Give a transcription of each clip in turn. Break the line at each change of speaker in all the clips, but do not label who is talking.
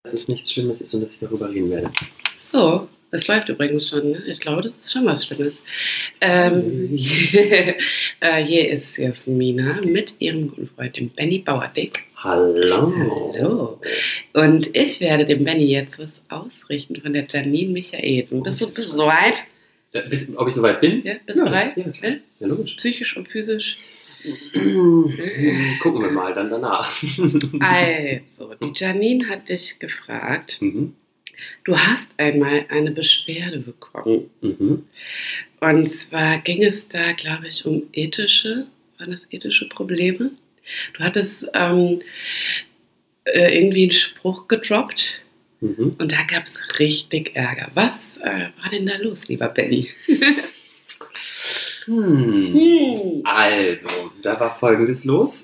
dass es nichts Schlimmes ist und dass ich darüber reden werde.
So, das läuft übrigens schon. Ne? Ich glaube, das ist schon was Schlimmes. Hier ist Jasmina mit ihrem guten Freund, dem Benny Bauerdick.
Hallo.
Hallo. Und ich werde dem Benny jetzt was ausrichten von der Janine Michaelsen. Bist du soweit?
Ob ich soweit bin?
Ja, bist du bereit?
Ja, klar. Ja, logisch.
Psychisch und physisch?
Gucken wir mal dann danach.
Also, die Janine hat dich gefragt, du hast einmal eine Beschwerde bekommen. Und zwar ging es da, glaube ich, waren das ethische Probleme? Du hattest irgendwie einen Spruch gedroppt und da gab es richtig Ärger. Was war denn da los, lieber Benny?
Also, da war Folgendes los.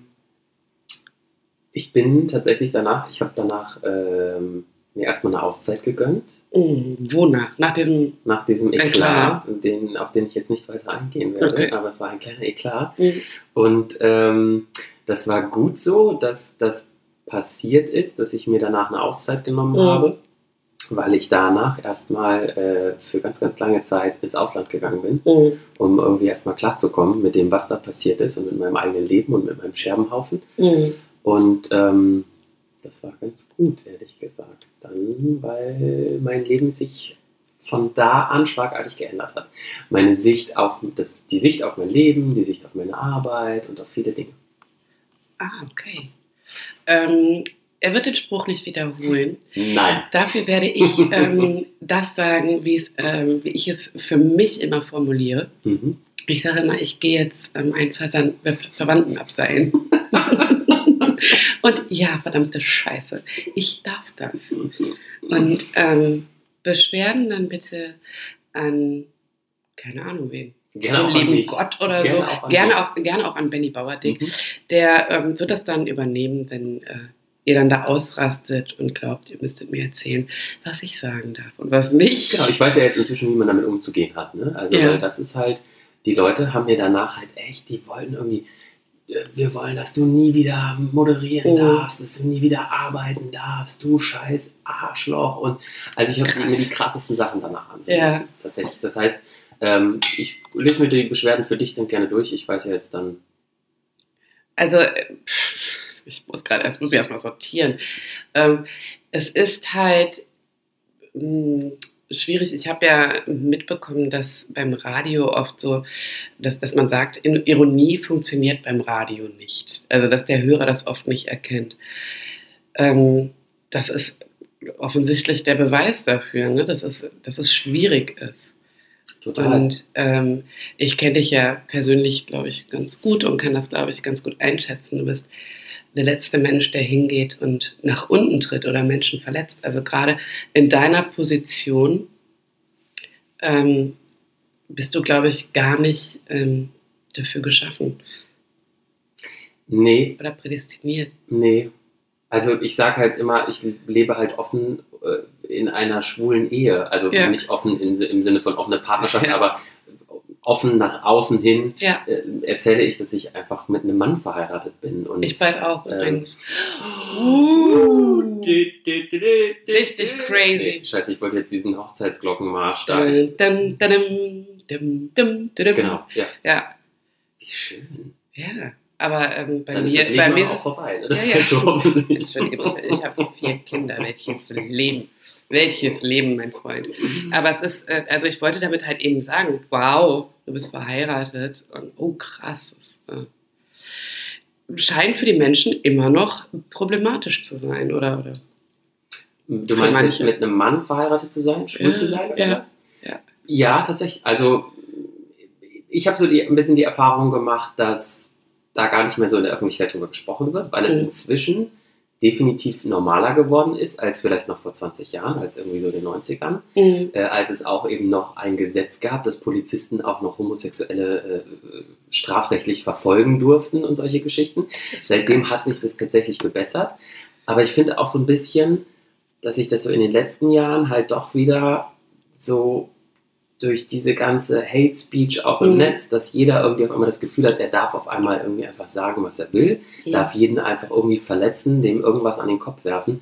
Ich bin tatsächlich ich habe danach mir erstmal eine Auszeit gegönnt.
Wonach? Nach
diesem Eklat, auf den ich jetzt nicht weiter eingehen werde, aber es war ein kleiner Eklat. Und das war gut so, dass das passiert ist, dass ich mir danach eine Auszeit genommen habe, weil ich danach erstmal für ganz, ganz lange Zeit ins Ausland gegangen bin, um irgendwie erstmal klarzukommen mit dem, was da passiert ist und mit meinem eigenen Leben und mit meinem Scherbenhaufen. Und das war ganz gut, ehrlich gesagt. Dann, weil mein Leben sich von da an schlagartig geändert hat. Die Sicht auf mein Leben, die Sicht auf meine Arbeit und auf viele Dinge.
Ah, okay. Er wird den Spruch nicht wiederholen.
Nein.
Dafür werde ich das sagen, wie ich es für mich immer formuliere. Ich sage immer, ich gehe jetzt einen Verwandten abseilen. Und ja, verdammte Scheiße, ich darf das. Und Beschwerden dann bitte an, keine Ahnung wen.
Gerne
den lieben Gott oder so. Gerne auch an Benny Bauerdick. Der wird das dann übernehmen, wenn ihr dann da ausrastet und glaubt, ihr müsstet mir erzählen, was ich sagen darf und was nicht.
Genau, ich weiß ja jetzt inzwischen, wie man damit umzugehen hat. Ne? Also weil das ist halt, die Leute haben mir danach halt echt, die wollen irgendwie, wir wollen, dass du nie wieder moderieren darfst, dass du nie wieder arbeiten darfst, du scheiß Arschloch. Und also ich habe mir die krassesten Sachen danach an.
Ja.
Tatsächlich. Das heißt, ich lese mir die Beschwerden für dich dann gerne durch. Ich weiß ja jetzt dann.
Also, ich muss mich erstmal sortieren. Es ist halt schwierig. Ich habe ja mitbekommen, dass beim Radio oft so, dass man sagt, Ironie funktioniert beim Radio nicht. Also, dass der Hörer das oft nicht erkennt. Das ist offensichtlich der Beweis dafür, ne? dass es schwierig ist.
Total.
Und ich kenne dich ja persönlich, glaube ich, ganz gut und kann das, glaube ich, ganz gut einschätzen. Du bist der letzte Mensch, der hingeht und nach unten tritt oder Menschen verletzt. Also gerade in deiner Position bist du, glaube ich, gar nicht dafür geschaffen.
Nee.
Oder prädestiniert.
Nee. Also ich sage halt immer, ich lebe halt offen in einer schwulen Ehe. Also nicht offen im Sinne von offene Partnerschaft, aber offen nach außen hin erzähle ich, dass ich einfach mit einem Mann verheiratet bin. Und,
ich bald auch übrigens. Richtig crazy.
Nee, scheiße, ich wollte jetzt diesen Hochzeitsglockenmarsch da. Genau, ja. Wie schön.
Ja, aber bei
dann
mir
ist das
ist
auch vorbei. Ne? Das
weißt
du hoffentlich.
Entschuldige bitte, ich habe 4 Kinder. Welches Leben, mein Freund. Aber es ist, also ich wollte damit halt eben sagen, wow, du bist verheiratet und oh krass, das scheint für die Menschen immer noch problematisch zu sein, oder?
Du meinst jetzt mit einem Mann verheiratet zu sein, schwul zu sein, oder was? Ja, tatsächlich. Also ich habe so ein bisschen die Erfahrung gemacht, dass da gar nicht mehr so in der Öffentlichkeit drüber gesprochen wird, weil es inzwischen definitiv normaler geworden ist, als vielleicht noch vor 20 Jahren, als irgendwie so in den 90ern, als es auch eben noch ein Gesetz gab, dass Polizisten auch noch Homosexuelle strafrechtlich verfolgen durften und solche Geschichten. Seitdem hat sich das tatsächlich gebessert. Aber ich finde auch so ein bisschen, dass sich das so in den letzten Jahren halt doch wieder so durch diese ganze Hate Speech auch im Netz, dass jeder irgendwie auf einmal das Gefühl hat, er darf auf einmal irgendwie einfach sagen, was er will, darf jeden einfach irgendwie verletzen, dem irgendwas an den Kopf werfen,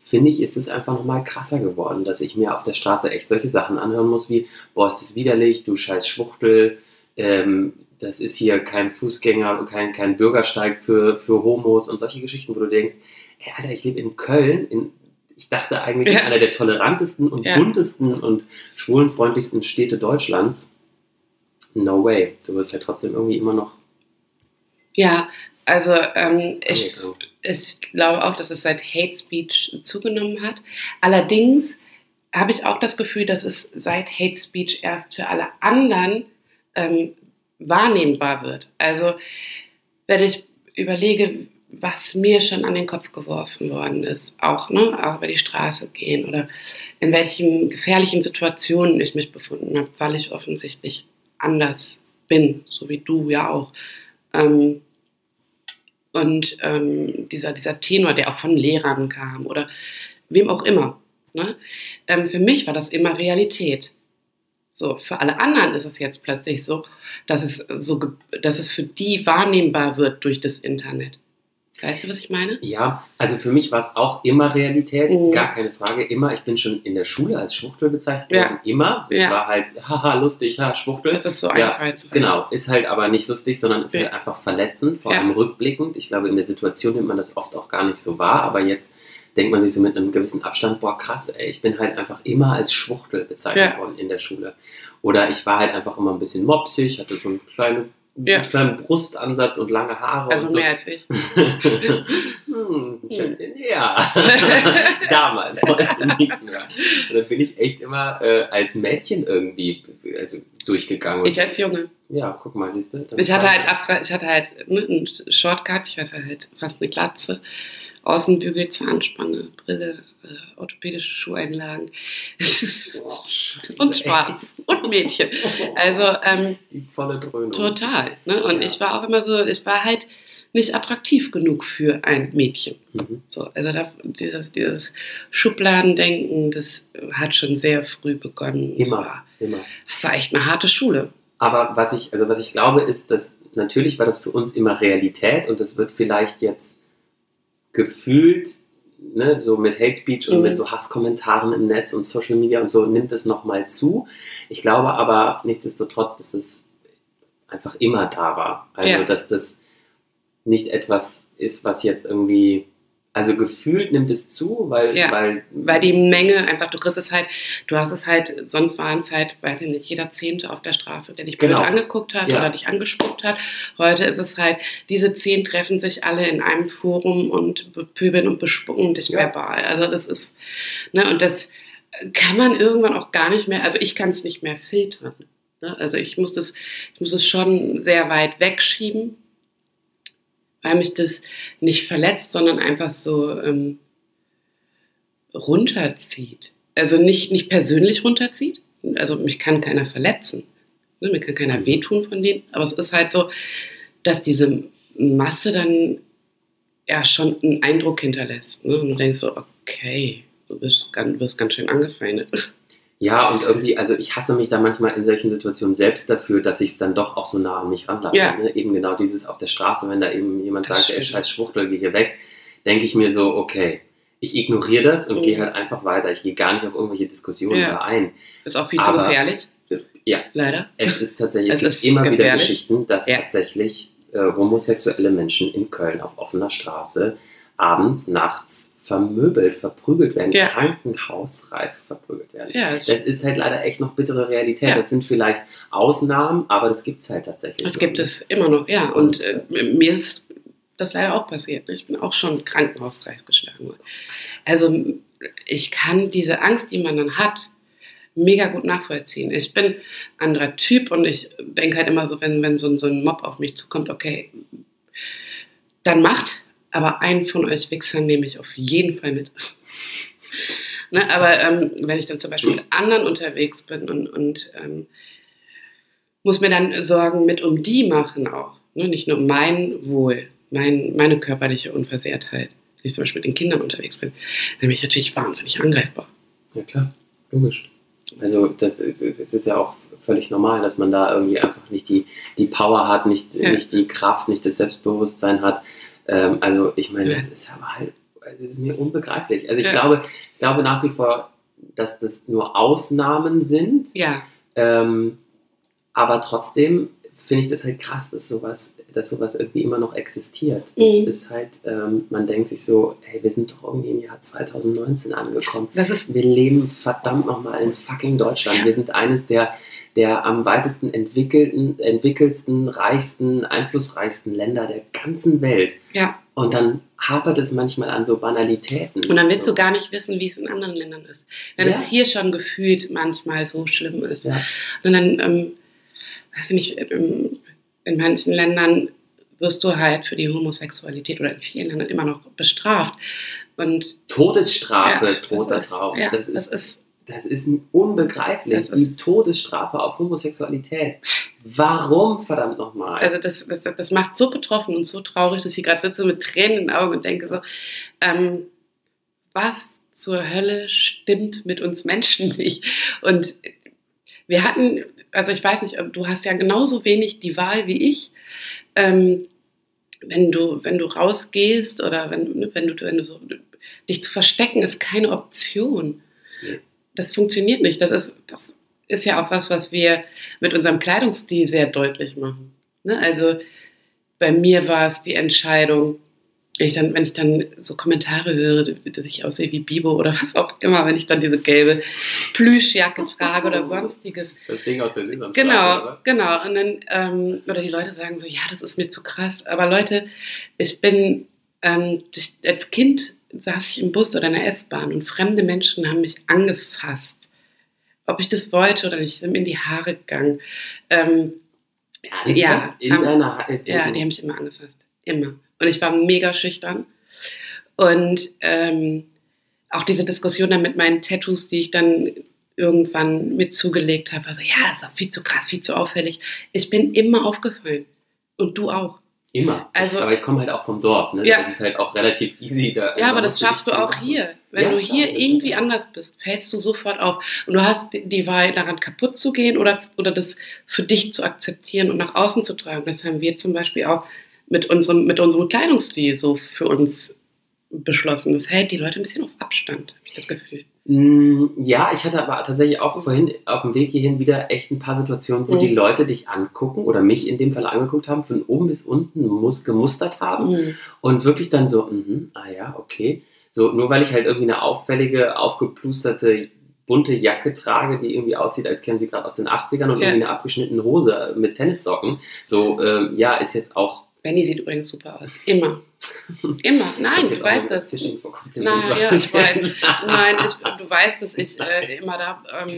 finde ich, ist es einfach nochmal krasser geworden, dass ich mir auf der Straße echt solche Sachen anhören muss wie, boah, ist das widerlich, du scheiß Schwuchtel, das ist hier kein Fußgänger, kein Bürgersteig für Homos und solche Geschichten, wo du denkst, ey, Alter, ich lebe in Köln, ich dachte eigentlich in einer der tolerantesten und buntesten und schwulenfreundlichsten Städte Deutschlands. No way, du wirst ja trotzdem irgendwie immer noch...
Ja, also ich glaube auch, dass es seit Hate Speech zugenommen hat. Allerdings habe ich auch das Gefühl, dass es seit Hate Speech erst für alle anderen wahrnehmbar wird. Also wenn ich überlege, was mir schon an den Kopf geworfen worden ist, auch über die Straße gehen oder in welchen gefährlichen Situationen ich mich befunden habe, weil ich offensichtlich anders bin, so wie du ja auch. Und dieser Tenor, der auch von Lehrern kam oder wem auch immer. Ne? Für mich war das immer Realität. So, für alle anderen ist es jetzt plötzlich so, dass es für die wahrnehmbar wird durch das Internet. Weißt du, was ich meine?
Ja, also für mich war es auch immer Realität, gar keine Frage, immer. Ich bin schon in der Schule als Schwuchtel bezeichnet worden, immer. Es war halt, haha, lustig, Schwuchtel.
Das ist so einfallsreich.
Genau, ist halt aber nicht lustig, sondern ist halt einfach verletzend, vor allem rückblickend. Ich glaube, in der Situation nimmt man das oft auch gar nicht so wahr, aber jetzt denkt man sich so mit einem gewissen Abstand, boah krass, ey, ich bin halt einfach immer als Schwuchtel bezeichnet worden in der Schule. Oder ich war halt einfach immer ein bisschen mopsig, hatte so einen kleinen Brustansatz und lange Haare.
Also
und so.
Mehr als ich.
Schätzchen, ja. Damals, heute nicht mehr. Und dann bin ich echt immer als Mädchen irgendwie durchgegangen.
Ich als Junge.
Ja, guck mal, siehst du.
Ich hatte halt einen Shortcut, ich hatte halt fast eine Glatze, Außenbügel, Zahnspange, Brille, orthopädische Schuheinlagen und schwarz und Mädchen. Also
die volle Dröhnung.
Total. Ne? Und ich war auch immer so, ich war halt nicht attraktiv genug für ein Mädchen. So, also dieses Schubladendenken, das hat schon sehr früh begonnen.
Immer.
Das war echt eine harte Schule.
Aber was ich glaube, ist, dass natürlich war das für uns immer Realität und das wird vielleicht jetzt gefühlt, ne, so mit Hate Speech und mit so Hasskommentaren im Netz und Social Media und so, nimmt es nochmal zu. Ich glaube aber nichtsdestotrotz, dass es einfach immer da war. Also, dass das nicht etwas ist, was jetzt irgendwie, also gefühlt nimmt es zu, weil
die Menge einfach, du hast es halt, sonst waren es halt, weiß ich nicht, jeder Zehnte auf der Straße, der dich blöd angeguckt hat oder dich angespuckt hat. Heute ist es halt, diese 10 treffen sich alle in einem Forum und bepöbeln und bespucken dich verbal. Also das ist, ne, und das kann man irgendwann auch gar nicht mehr, also ich kann es nicht mehr filtern. Ne? Also ich muss es schon sehr weit wegschieben, weil mich das nicht verletzt, sondern einfach so runterzieht. Also nicht persönlich runterzieht, also mich kann keiner verletzen, ne? Mir kann keiner wehtun von denen, aber es ist halt so, dass diese Masse dann ja schon einen Eindruck hinterlässt. Ne? Und du denkst so, okay, du wirst ganz schön angefeindet.
Ja, und irgendwie, also ich hasse mich da manchmal in solchen Situationen selbst dafür, dass ich es dann doch auch so nah an mich ranlasse.
Ja.
Ne? Eben genau dieses auf der Straße, wenn da eben jemand sagt, ey, scheiß Schwuchtel, geh hier weg, denke ich mir so, okay, ich ignoriere das und gehe halt einfach weiter. Ich gehe gar nicht auf irgendwelche Diskussionen da ein.
Ist auch viel zu gefährlich.
Ja,
leider.
Es ist tatsächlich, es gibt immer wieder Geschichten, dass tatsächlich homosexuelle Menschen in Köln auf offener Straße abends, nachts verprügelt werden, krankenhausreif verprügelt werden. Ja, das ist halt leider echt noch bittere Realität. Ja. Das sind vielleicht Ausnahmen, aber das gibt es halt tatsächlich.
Das gibt es immer noch, ja. Und mir ist das leider auch passiert. Ich bin auch schon krankenhausreif geschlagen worden. Also ich kann diese Angst, die man dann hat, mega gut nachvollziehen. Ich bin ein anderer Typ und ich denke halt immer so, wenn so ein Mob auf mich zukommt, okay, dann macht, aber einen von euch Wichsern nehme ich auf jeden Fall mit. Ne, aber wenn ich dann zum Beispiel mit anderen unterwegs bin und muss mir dann Sorgen mit um die machen auch, ne, nicht nur mein Wohl, meine körperliche Unversehrtheit, wenn ich zum Beispiel mit den Kindern unterwegs bin, dann bin ich natürlich wahnsinnig angreifbar.
Ja klar, logisch. Also das ist ja auch völlig normal, dass man da irgendwie einfach nicht die Power hat, nicht die Kraft, nicht das Selbstbewusstsein hat. Also ich meine, das ist aber halt, es ist mir unbegreiflich. Also ich glaube nach wie vor, dass das nur Ausnahmen sind.
Ja.
Aber trotzdem finde ich das halt krass, dass sowas irgendwie immer noch existiert. Das ist halt, man denkt sich so, hey, wir sind doch irgendwie im Jahr 2019 angekommen. Wir leben verdammt nochmal in fucking Deutschland. Ja. Wir sind eines der am weitesten entwickelsten, reichsten, einflussreichsten Länder der ganzen Welt. Ja. Und dann hapert es manchmal an so Banalitäten.
Und dann willst du gar nicht wissen, wie es in anderen Ländern ist. Wenn es hier schon gefühlt manchmal so schlimm ist. Ja. Und dann, weiß ich nicht, in manchen Ländern wirst du halt für die Homosexualität oder in vielen Ländern immer noch bestraft. Und
Todesstrafe droht da drauf.
Ja,
das ist unbegreiflich. Die Todesstrafe auf Homosexualität. Warum, verdammt nochmal?
Also das macht so betroffen und so traurig, dass ich hier gerade sitze mit Tränen in den Augen und denke so, was zur Hölle stimmt mit uns Menschen nicht? Und wir hatten, also ich weiß nicht, du hast ja genauso wenig die Wahl wie ich, wenn du rausgehst oder wenn du so, dich zu verstecken, ist keine Option. Ja. Das funktioniert nicht. Das ist ja auch was wir mit unserem Kleidungsstil sehr deutlich machen. Ne? Also bei mir war es die Entscheidung, wenn ich dann so Kommentare höre, dass ich aussehe wie Bibo oder was auch immer, wenn ich dann diese gelbe Plüschjacke trage oder sonstiges.
Das Ding aus der Sesamstraße,
Genau. Und dann, oder die Leute sagen so, ja, das ist mir zu krass. Aber Leute, ich bin, als Kind saß ich im Bus oder in der S-Bahn und fremde Menschen haben mich angefasst. Ob ich das wollte oder nicht, sind mir in die Haare gegangen. Die haben mich immer angefasst. Immer. Und ich war mega schüchtern. Und auch diese Diskussion dann mit meinen Tattoos, die ich dann irgendwann mit zugelegt habe, also ja, das ist auch viel zu krass, viel zu auffällig. Ich bin immer aufgefallen. Und du auch.
Immer. Also, aber ich komme halt auch vom Dorf. Ne? Ja. Das ist halt auch relativ easy.
Ja, aber das schaffst du auch hier. Wenn du hier irgendwie anders bist, fällst du sofort auf. Und du hast die Wahl, daran kaputt zu gehen oder das für dich zu akzeptieren und nach außen zu tragen. Das haben wir zum Beispiel auch mit unserem Kleidungsstil so für uns beschlossen. Das hält die Leute ein bisschen auf Abstand, habe ich das Gefühl.
Ja, ich hatte aber tatsächlich auch vorhin auf dem Weg hierhin wieder echt ein paar Situationen, wo die Leute dich angucken oder mich in dem Fall angeguckt haben, von oben bis unten gemustert haben und wirklich dann so, okay. So, nur weil ich halt irgendwie eine auffällige, aufgeplusterte, bunte Jacke trage, die irgendwie aussieht, als käme sie gerade aus den 80ern und irgendwie eine abgeschnittene Hose mit Tennissocken. So, ist jetzt auch...
Benni sieht übrigens super aus. Immer. Immer. Nein, du weißt das. Nein, ja, ich weiß. Nein, du weißt, dass ich immer da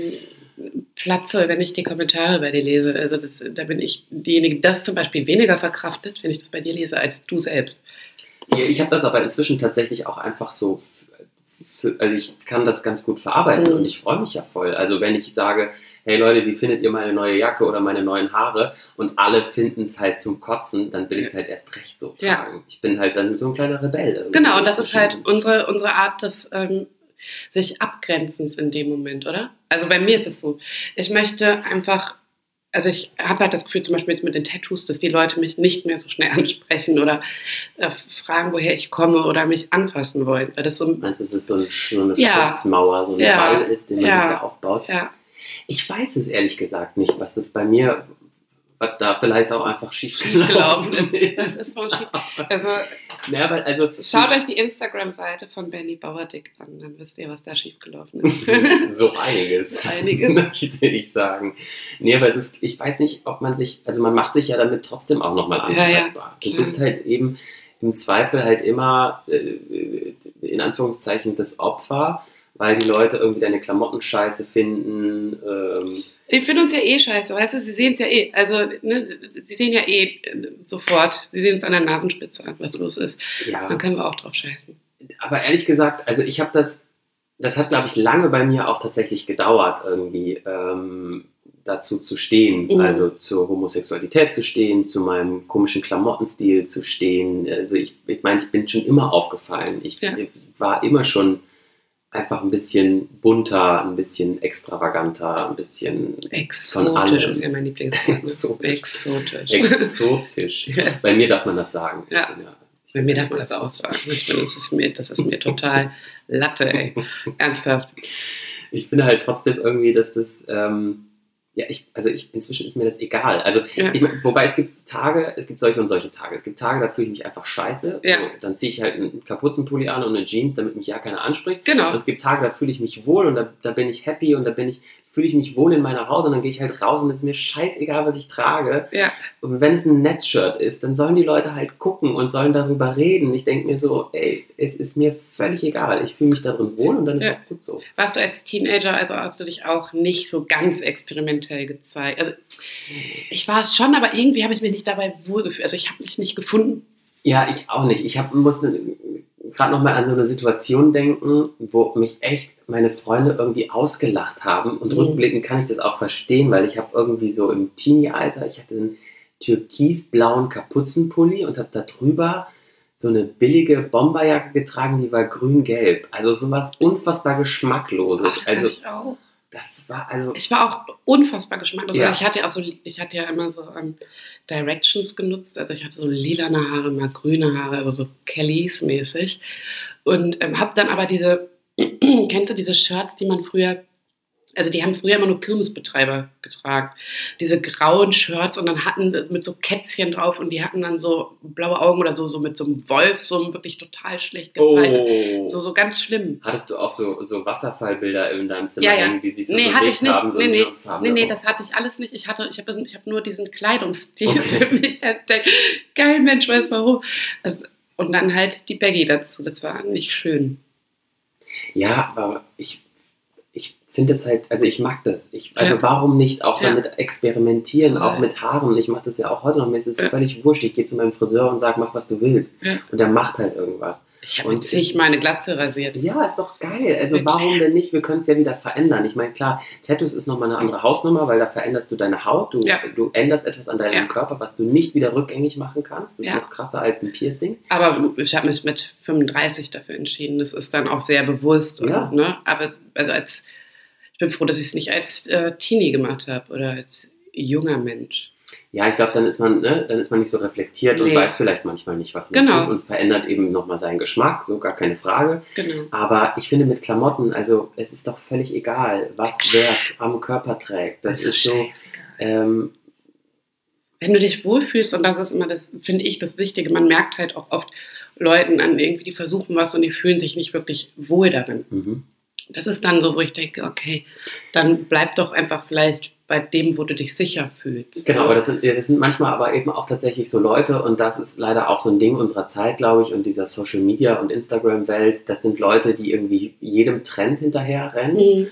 platze, wenn ich die Kommentare bei dir lese. Also da bin ich diejenige, das zum Beispiel weniger verkraftet, wenn ich das bei dir lese, als du selbst.
Ja, ich habe das aber inzwischen tatsächlich auch einfach so, also ich kann das ganz gut verarbeiten und ich freue mich ja voll. Also wenn ich sage, hey Leute, wie findet ihr meine neue Jacke oder meine neuen Haare? Und alle finden es halt zum Kotzen, dann will ich es halt erst recht so tragen. Ja. Ich bin halt dann so ein kleiner Rebell.
Genau, und das ist halt unsere Art des sich Abgrenzens in dem Moment, oder? Also bei mir ist es so, ich möchte einfach, also ich habe halt das Gefühl, zum Beispiel jetzt mit den Tattoos, dass die Leute mich nicht mehr so schnell ansprechen oder fragen, woher ich komme oder mich anfassen wollen. Weil das so,
meinst du, es ist so eine Schutzmauer, so ein Wall ist, den man sich da aufbaut? Ja. Ich weiß es ehrlich gesagt nicht, was das bei mir, was da vielleicht auch einfach schief gelaufen ist.
Das ist mal schief. Schaut euch die Instagram-Seite von Benni Bauerdick an, dann wisst ihr, was da schief gelaufen ist.
So einiges. Möchte ich sagen. Nee, aber ich weiß nicht, ob man sich, also man macht sich ja damit trotzdem auch nochmal angreifbar. Du bist halt eben im Zweifel halt immer, in Anführungszeichen, das Opfer, weil die Leute irgendwie deine Klamotten scheiße finden.
Die finden uns ja eh scheiße, weißt du, sie sehen es ja eh. Also, sie sehen ja eh sofort, sie sehen uns an der Nasenspitze an, was los ist. Ja. Dann können wir auch drauf scheißen.
Aber ehrlich gesagt, also ich habe das hat, glaube ich, lange bei mir auch tatsächlich gedauert, irgendwie dazu zu stehen. Also zur Homosexualität zu stehen, zu meinem komischen Klamottenstil zu stehen. Also ich meine, ich bin schon immer aufgefallen. Ich war immer schon einfach ein bisschen bunter, ein bisschen extravaganter, ein bisschen
exotisch ist ja mein Lieblingswort. Exotisch.
Exotisch. Bei mir darf man das sagen.
Ja.
Ich
Bei mir darf man das auch sagen. Ich finde, das ist mir total Latte, ey. Ernsthaft.
Ich finde halt trotzdem irgendwie, dass das, inzwischen ist mir das egal. Also, wobei es gibt solche und solche Tage. Es gibt Tage, da fühle ich mich einfach scheiße.
Ja.
So, dann ziehe ich halt einen Kapuzenpulli an und eine Jeans, damit mich ja keiner anspricht.
Genau.
Und es gibt Tage, da fühle ich mich wohl und da bin ich happy und fühle ich mich wohl in meiner Haut und dann gehe ich halt raus und es ist mir scheißegal, was ich trage.
Ja.
Und wenn es ein Netzshirt ist, dann sollen die Leute halt gucken und sollen darüber reden. Ich denke mir so, ey, es ist mir völlig egal. Ich fühle mich da drin wohl und dann ist auch gut so.
Warst du als Teenager, also hast du dich auch nicht so ganz experimentell gezeigt? Also ich war es schon, aber irgendwie habe ich mich nicht dabei wohlgefühlt. Also ich habe mich nicht gefunden.
Ja, ich auch nicht. Musste gerade nochmal an so eine Situation denken, wo mich echt meine Freunde irgendwie ausgelacht haben. Und rückblickend kann ich das auch verstehen, weil ich habe irgendwie so im Teenie-Alter, ich hatte einen türkisblauen Kapuzenpulli und habe da drüber so eine billige Bomberjacke getragen, die war grün-gelb. Also sowas unfassbar Geschmackloses.
Ach, das ich auch.
Ich
war auch unfassbar geschmacklos. Ja. Ich hatte ja immer so Directions genutzt. Also ich hatte so lilane Haare, mal grüne Haare, also so Kellys mäßig. Und habe dann aber kennst du diese Shirts, die man früher, also die haben früher immer nur Kirmesbetreiber getragen. Diese grauen Shirts und dann hatten mit so Kätzchen drauf und die hatten dann so blaue Augen oder so mit so einem Wolf, so wirklich total schlecht gezeichnet.
Oh.
So ganz schlimm.
Hattest du auch so Wasserfallbilder in deinem Zimmer hängen, die sich so
bewegt
hatte ich nicht.
Haben? Nee, das hatte ich alles nicht. Ich habe nur diesen Kleidungsstil für mich entdeckt. Geil, Mensch, weiß warum. Und dann halt die Baggy dazu. Das war nicht schön.
Ja, aber ich finde es halt, also ich mag das. Warum nicht auch damit experimentieren, auch mit Haaren. Ich mache das ja auch heute noch, mir ist es völlig wurscht. Ich gehe zu meinem Friseur und sage, mach was du willst. Ja. Und der macht halt irgendwas.
Ich habe jetzt meine Glatze rasiert.
Ja, ist doch geil. Also warum denn nicht? Wir können es ja wieder verändern. Ich meine, klar, Tattoos ist nochmal eine andere Hausnummer, weil da veränderst du deine Haut. Du änderst etwas an deinem Körper, was du nicht wieder rückgängig machen kannst. Das ist noch krasser als ein Piercing.
Aber ich habe mich mit 35 dafür entschieden. Das ist dann auch sehr bewusst.
Ja.
Ne? Aber ich bin froh, dass ich es nicht als Teenie gemacht habe oder als junger Mensch.
Ja, ich glaube, dann ist man nicht so reflektiert und weiß vielleicht manchmal nicht, was man tut und verändert eben nochmal seinen Geschmack, so gar keine Frage.
Genau.
Aber ich finde mit Klamotten, also es ist doch völlig egal, was wer am Körper trägt. Das ist so.
Wenn du dich wohlfühlst, und das ist immer finde ich, das Wichtige, man merkt halt auch oft Leuten an, irgendwie, die versuchen was und die fühlen sich nicht wirklich wohl darin.
Mhm.
Das ist dann so, wo ich denke, okay, dann bleib doch einfach vielleicht bei dem, wo du dich sicher fühlst.
Genau, aber das sind manchmal aber eben auch tatsächlich so Leute und das ist leider auch so ein Ding unserer Zeit, glaube ich, und dieser Social Media und Instagram-Welt. Das sind Leute, die irgendwie jedem Trend hinterher rennen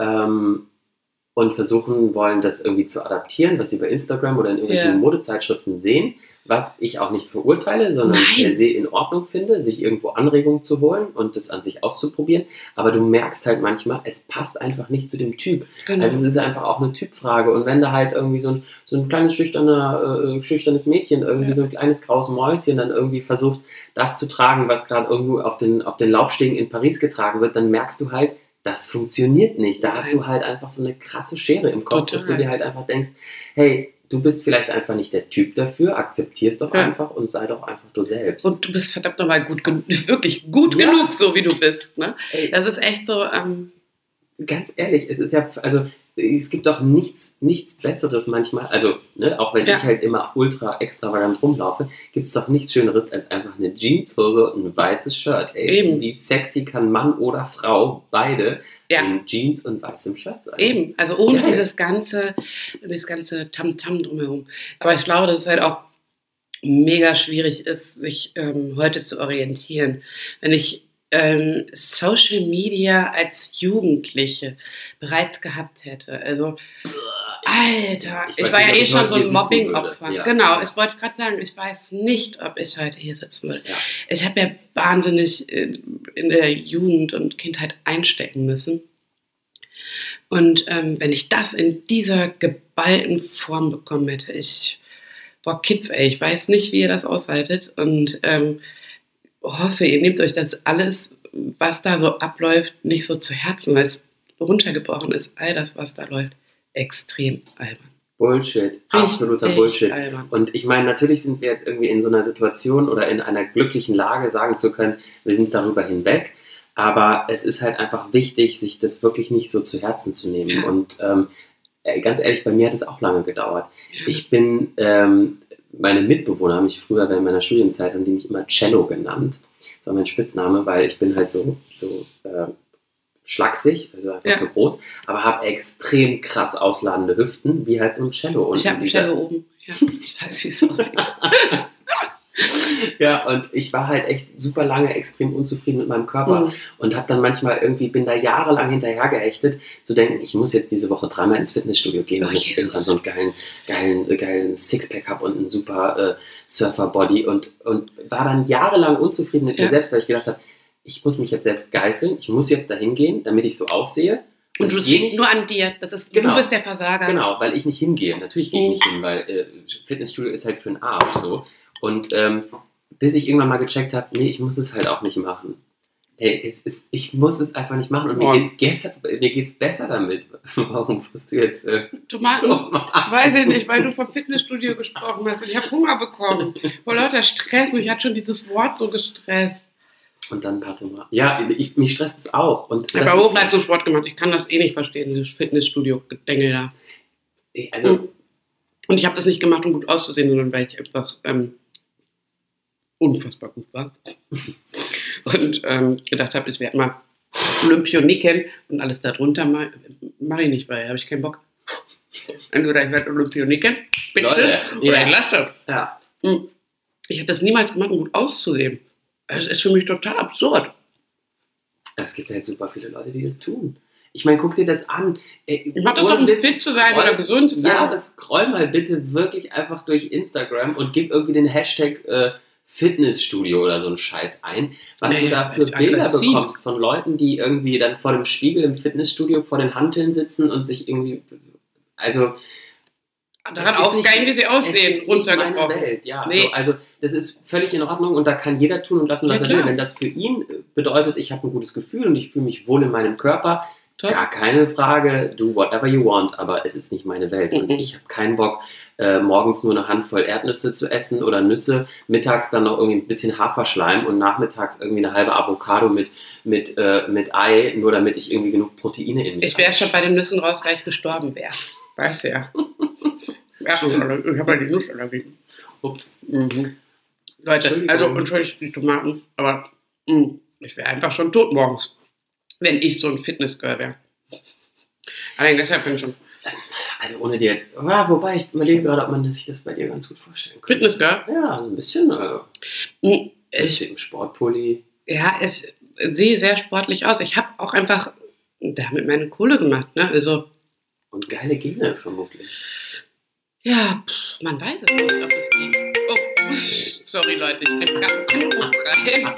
und versuchen wollen, das irgendwie zu adaptieren, was sie bei Instagram oder in irgendwelchen Modezeitschriften sehen. Was ich auch nicht verurteile, sondern per se in Ordnung finde, sich irgendwo Anregungen zu holen und das an sich auszuprobieren. Aber du merkst halt manchmal, es passt einfach nicht zu dem Typ. Genau. Also es ist einfach auch eine Typfrage. Und wenn da halt irgendwie so ein kleines schüchternes Mädchen, irgendwie so ein kleines graues Mäuschen dann irgendwie versucht, das zu tragen, was gerade irgendwo auf den Laufstegen in Paris getragen wird, dann merkst du halt, das funktioniert nicht. Da hast du halt einfach so eine krasse Schere im Kopf, dass du dir halt einfach denkst, hey, du bist vielleicht einfach nicht der Typ dafür, akzeptier es doch einfach und sei doch einfach du selbst.
Und du bist verdammt nochmal wirklich gut genug, so wie du bist. Ne? Das ist echt so...
Ganz ehrlich, es ist ja, also es gibt doch nichts Besseres manchmal, also auch wenn ich halt immer ultra extravagant rumlaufe, gibt es doch nichts Schöneres als einfach eine Jeanshose und ein weißes Shirt. Eben. Wie sexy kann Mann oder Frau beide in Jeans und weißem Shirt sein.
Eben, also ohne dieses ganze Tamtam drumherum. Aber ich glaube, dass es halt auch mega schwierig ist, sich heute zu orientieren. Wenn ich Social Media als Jugendliche bereits gehabt hätte. Also, Alter, ich war ja schon so ein Mobbing-Opfer. Ja. Genau, ich wollte gerade sagen, ich weiß nicht, ob ich heute hier sitzen würde. Ja. Ich habe ja wahnsinnig in der Jugend und Kindheit einstecken müssen. Und wenn ich das in dieser geballten Form bekommen hätte, Kids, ich weiß nicht, wie ihr das aushaltet und hoffe, ihr nehmt euch das alles, was da so abläuft, nicht so zu Herzen, weil es runtergebrochen ist, all das, was da läuft, extrem albern.
Bullshit. Absoluter Bullshit. Albern. Und ich meine, natürlich sind wir jetzt irgendwie in so einer Situation oder in einer glücklichen Lage, sagen zu können, wir sind darüber hinweg. Aber es ist halt einfach wichtig, sich das wirklich nicht so zu Herzen zu nehmen. Ja. Und ganz ehrlich, bei mir hat es auch lange gedauert. Ja. Ich bin, meine Mitbewohner haben mich früher während meiner Studienzeit, haben die mich immer Cello genannt. Das war mein Spitzname, weil ich bin halt so schlaksig, also einfach so groß, aber habe extrem krass ausladende Hüften, wie halt so ein Cello. Und
ich habe ein Cello oben. Ja, ich weiß, wie es aussieht.
Ja, und ich war halt echt super lange extrem unzufrieden mit meinem Körper und habe dann manchmal bin da jahrelang hinterhergehechtet, zu denken, ich muss jetzt diese Woche 3-mal ins Fitnessstudio gehen, damit ich irgendwann so einen geilen Sixpack habe und einen super Surfer-Body und war dann jahrelang unzufrieden mit mir selbst, weil ich gedacht habe, ich muss mich jetzt selbst geißeln, ich muss jetzt dahin gehen, damit ich so aussehe.
Und du liegt nur an dir, du bist der Versager.
Genau, weil ich nicht hingehe. Natürlich gehe ich nicht hin, weil Fitnessstudio ist halt für den Arsch so. Und bis ich irgendwann mal gecheckt habe, nee, ich muss es halt auch nicht machen. Hey, ich muss es einfach nicht machen und mir geht's besser damit. Warum frisst du jetzt
Tomaten? Weiß ich nicht, weil du vom Fitnessstudio gesprochen hast und ich habe Hunger bekommen. Vor lauter Stress und ich hatte schon dieses Wort so gestresst.
Und dann ein paar Tomaten. Ja, mich stresst es auch. Und
ich habe Hochleistungssport gemacht, ich kann das eh nicht verstehen, dieses Fitnessstudio-Gedengel da.
Also,
und ich habe das nicht gemacht, um gut auszusehen, sondern weil ich einfach unfassbar gut war. Und gedacht habe, ich werde mal Olympioniken und alles darunter mache ich nicht, weil habe ich keinen Bock. Entweder ich werde Olympioniken, Spitzes, oder ich lasse das.
Ja.
Ich habe das niemals gemacht, um gut auszusehen. Es ist für mich total absurd.
Es gibt halt super viele Leute, die das tun. Ich meine, guck dir das an.
Mach das doch, um fit zu sein oder gesund zu sein.
Ja, aber scroll mal bitte wirklich einfach durch Instagram und gib irgendwie den Hashtag Fitnessstudio oder so einen Scheiß ein, was du da für Bilder bekommst von Leuten, die irgendwie dann vor dem Spiegel im Fitnessstudio vor den Hanteln sitzen und sich irgendwie, also
daran aufgeilen, wie sie aussehen, runtergebrochen.
Welt, ja. Nee. Also das ist völlig in Ordnung und da kann jeder tun und lassen, was er will. Wenn das für ihn bedeutet, ich habe ein gutes Gefühl und ich fühle mich wohl in meinem Körper, gar keine Frage, do whatever you want, aber es ist nicht meine Welt. Und ich habe keinen Bock, morgens nur eine Handvoll Erdnüsse zu essen oder Nüsse, mittags dann noch irgendwie ein bisschen Haferschleim und nachmittags irgendwie eine halbe Avocado mit Ei, nur damit ich irgendwie genug Proteine in mich habe.
Ich wäre schon bei den Nüssen raus, weil ich gestorben wäre. Weißt du ja. Ich habe ja die Nussallergie.
Ups.
Leute, also entschuldigt die Tomaten, aber ich wäre einfach schon tot morgens, wenn ich so ein Fitnessgirl wäre. Allein deshalb bin ich schon.
Also ohne dir jetzt, wobei ich überlege gerade, ob man sich das bei dir ganz gut vorstellen könnte.
Fitnessgirl?
Ja, ein bisschen. Im Sportpulli.
Ja, es sehe sehr sportlich aus. Ich habe auch einfach damit meine Kohle gemacht, ne? Also.
Und geile Gene vermutlich.
Ja, man weiß es nicht, ob es geht. Oh, sorry Leute, ich bin gerade einen Anruf rein.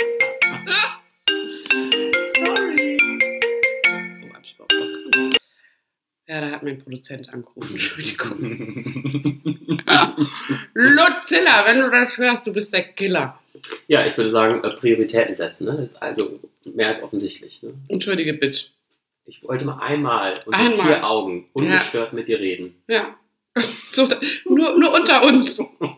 Sorry.
Oh, hab ich überhaupt aufgenommen? Ja, da hat mein Produzent angerufen. Entschuldigung. Ja. Lucilla, wenn du das hörst, du bist der Killer.
Ja, ich würde sagen, Prioritäten setzen, ne? Das ist also mehr als offensichtlich. Ne?
Entschuldige, Bitch.
Ich wollte mal einmal unter 4 Augen ungestört mit dir reden.
Ja. So, nur unter uns.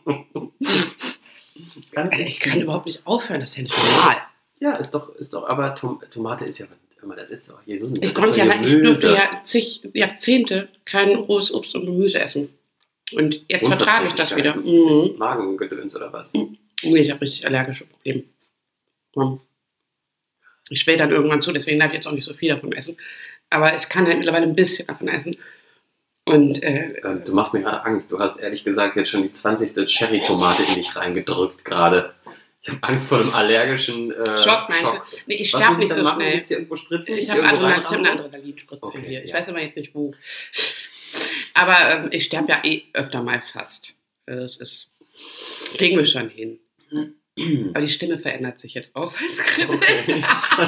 Ich kann überhaupt nicht aufhören, das ist ja nicht normal.
Ja, ist doch, aber Tomate ist ja, das ist doch hier so ein
Ich konnte ja nur zig Jahrzehnte kein rohes Obst und Gemüse essen. Und jetzt vertrage ich das wieder.
Magengedöns oder was?
Nee, ich habe richtig allergische Probleme. Ich schwäche dann irgendwann zu, deswegen darf ich jetzt auch nicht so viel davon essen. Aber ich kann halt mittlerweile ein bisschen davon essen. Und,
du machst mir gerade Angst. Du hast ehrlich gesagt jetzt schon die 20. Cherry-Tomate in dich reingedrückt gerade. Ich habe Angst vor einem allergischen
Schock, meinst du? Nee, ich sterbe nicht so schnell.
Jetzt hier irgendwo spritzen?
Ich habe eine Adrenalinspritze hier. Ich weiß aber jetzt nicht wo. Aber ich sterbe ja öfter mal fast. Das kriegen wir schon hin. Aber die Stimme verändert sich jetzt auch. Okay.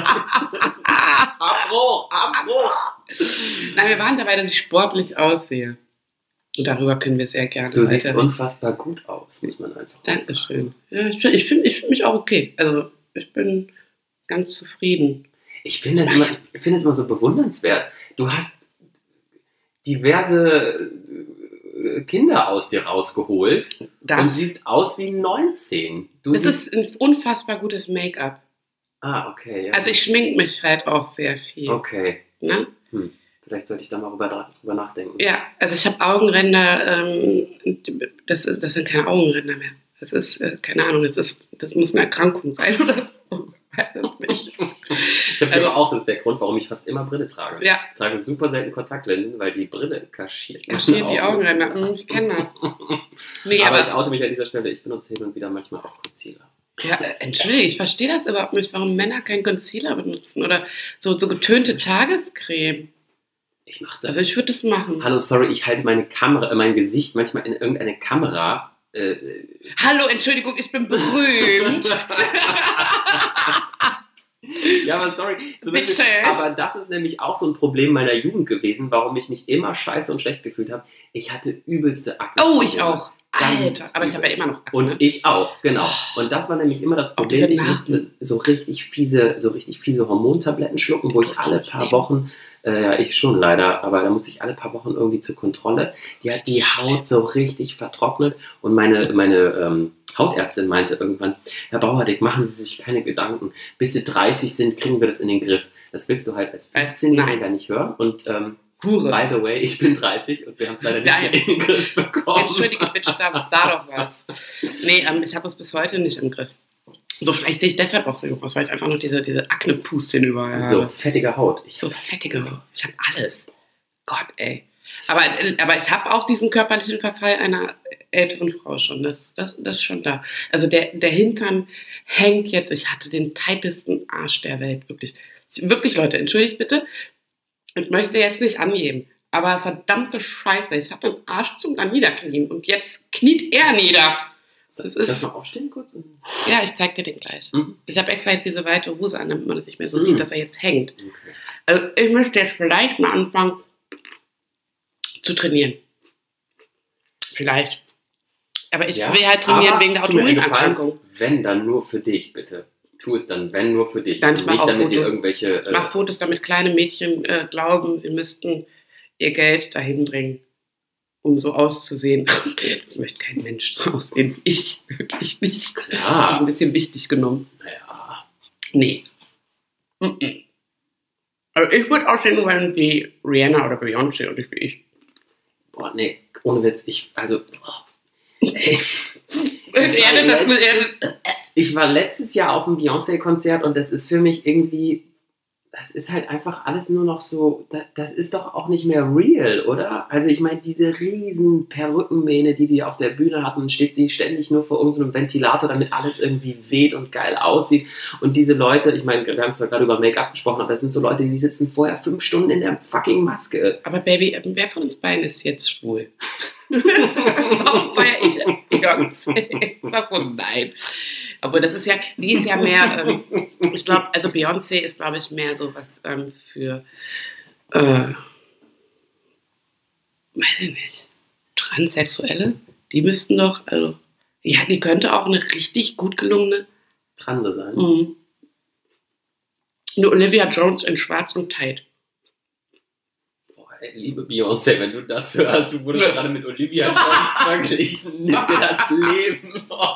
Abbruch! Nein, wir waren dabei, dass ich sportlich aussehe. Und darüber können wir sehr gerne.
Du siehst unfassbar gut aus, muss man einfach sagen.
Dankeschön. Ja, ich fühl mich auch okay. Also ich bin ganz zufrieden.
Ich finde es immer so bewundernswert. Du hast diverse Kinder aus dir rausgeholt und siehst aus wie 19.
Das ist ein unfassbar gutes Make-up.
Ah, okay. Ja.
Also ich schminke mich halt auch sehr viel.
Okay.
Ne?
Vielleicht sollte ich da mal drüber nachdenken.
Ja, also ich habe Augenränder, das sind keine Augenränder mehr. Das ist, keine Ahnung, das muss eine Erkrankung sein oder so. Ich weiß es nicht.
Ich habe aber auch, das ist der Grund, warum ich fast immer Brille trage.
Ja.
Ich trage super selten Kontaktlinsen, weil die Brille kaschiert.
Kaschiert die Augenränder, ich kenne das.
Nee, aber ich oute mich an dieser Stelle, ich benutze hin und wieder manchmal auch Concealer.
Ja, entschuldige, ich verstehe das überhaupt nicht, warum Männer keinen Concealer benutzen oder so getönte Tagescreme.
Ich mache das.
Also ich würde das machen.
Hallo, sorry, ich halte mein Gesicht manchmal in irgendeine Kamera.
Hallo, Entschuldigung, ich bin berühmt.
Ja, aber sorry. Aber das ist nämlich auch so ein Problem meiner Jugend gewesen, warum ich mich immer scheiße und schlecht gefühlt habe. Ich hatte übelste Akne.
Oh, ich auch. Alter, aber ich habe ja immer noch Akne.
Und ich auch, genau. Und das war nämlich immer das Problem. Ich musste so richtig fiese Hormontabletten schlucken, wo ich alle paar Wochen, ich schon leider, aber da musste ich alle paar Wochen irgendwie zur Kontrolle. Die hat die Haut so richtig vertrocknet und meine Hautärztin meinte irgendwann, Herr Bauerdick, machen Sie sich keine Gedanken. Bis Sie 30 sind, kriegen wir das in den Griff. Das willst du halt als 15-Jähriger nicht hören. Und by the way, ich bin 30 und wir haben es leider nicht mehr in den Griff bekommen.
Entschuldige, Bitch, da doch was. Nee, ich habe es bis heute nicht im Griff. So, vielleicht sehe ich deshalb auch so jung aus, weil ich einfach noch diese Akne-Pustin überall habe.
So fettige Haut.
So fettige Haut. Ich habe alles. Gott, ey. Aber ich habe auch diesen körperlichen Verfall einer älteren Frau schon. Das ist schon da. Also der Hintern hängt jetzt. Ich hatte den tightesten Arsch der Welt. Wirklich. Wirklich, Leute, entschuldigt bitte. Ich möchte jetzt nicht angeben. Aber verdammte Scheiße. Ich habe den Arsch zum Niederknien. Und jetzt kniet er nieder.
Kannst du mal aufstehen kurz?
Ja, ich zeig dir den gleich. Ich habe extra jetzt diese weite Hose an, damit man das nicht mehr so sieht, dass er jetzt hängt. Okay. Also ich müsste jetzt vielleicht mal anfangen zu trainieren. Vielleicht. Aber ich will halt trainieren wegen der Autoimmunerkrankung.
Wenn, dann nur für dich, bitte. Tu es dann, wenn, nur für dich.
Dann nicht damit
dir irgendwelche...
Ich mache Fotos, damit kleine Mädchen glauben, sie müssten ihr Geld dahin bringen, um so auszusehen. Das möchte kein Mensch so aussehen wie ich. Wirklich nicht.
Klar.
Ein bisschen wichtig genommen.
Naja.
Nee. Also ich würde aussehen wollen wie Rihanna oder Beyoncé und nicht wie ich.
Boah, nee, ohne Witz. Ich war letztes Jahr auf einem Beyoncé-Konzert und das ist für mich irgendwie, das ist halt einfach alles nur noch so, das ist doch auch nicht mehr real, oder? Also ich meine, diese riesen Perückenmähne, die auf der Bühne hatten, und steht sie ständig nur vor irgendeinem Ventilator, damit alles irgendwie weht und geil aussieht. Und diese Leute, ich meine, wir haben zwar gerade über Make-up gesprochen, aber das sind so Leute, die sitzen vorher 5 Stunden in der fucking Maske.
Aber Baby, wer von uns beiden ist jetzt schwul? Warum feiere ich als Beyoncé? Was so nein. Obwohl, die ist ja mehr, ich glaube, also Beyoncé ist, glaube ich, mehr so was für, weiß ich nicht, Transsexuelle. Die müssten doch, also, ja, die könnte auch eine richtig gut gelungene
Transe sein.
Mhm. Eine Olivia Jones in schwarz und tight.
Liebe Beyoncé, wenn du das hörst, du wurdest gerade mit Olivia Jones verglichen. Nimm dir das Leben.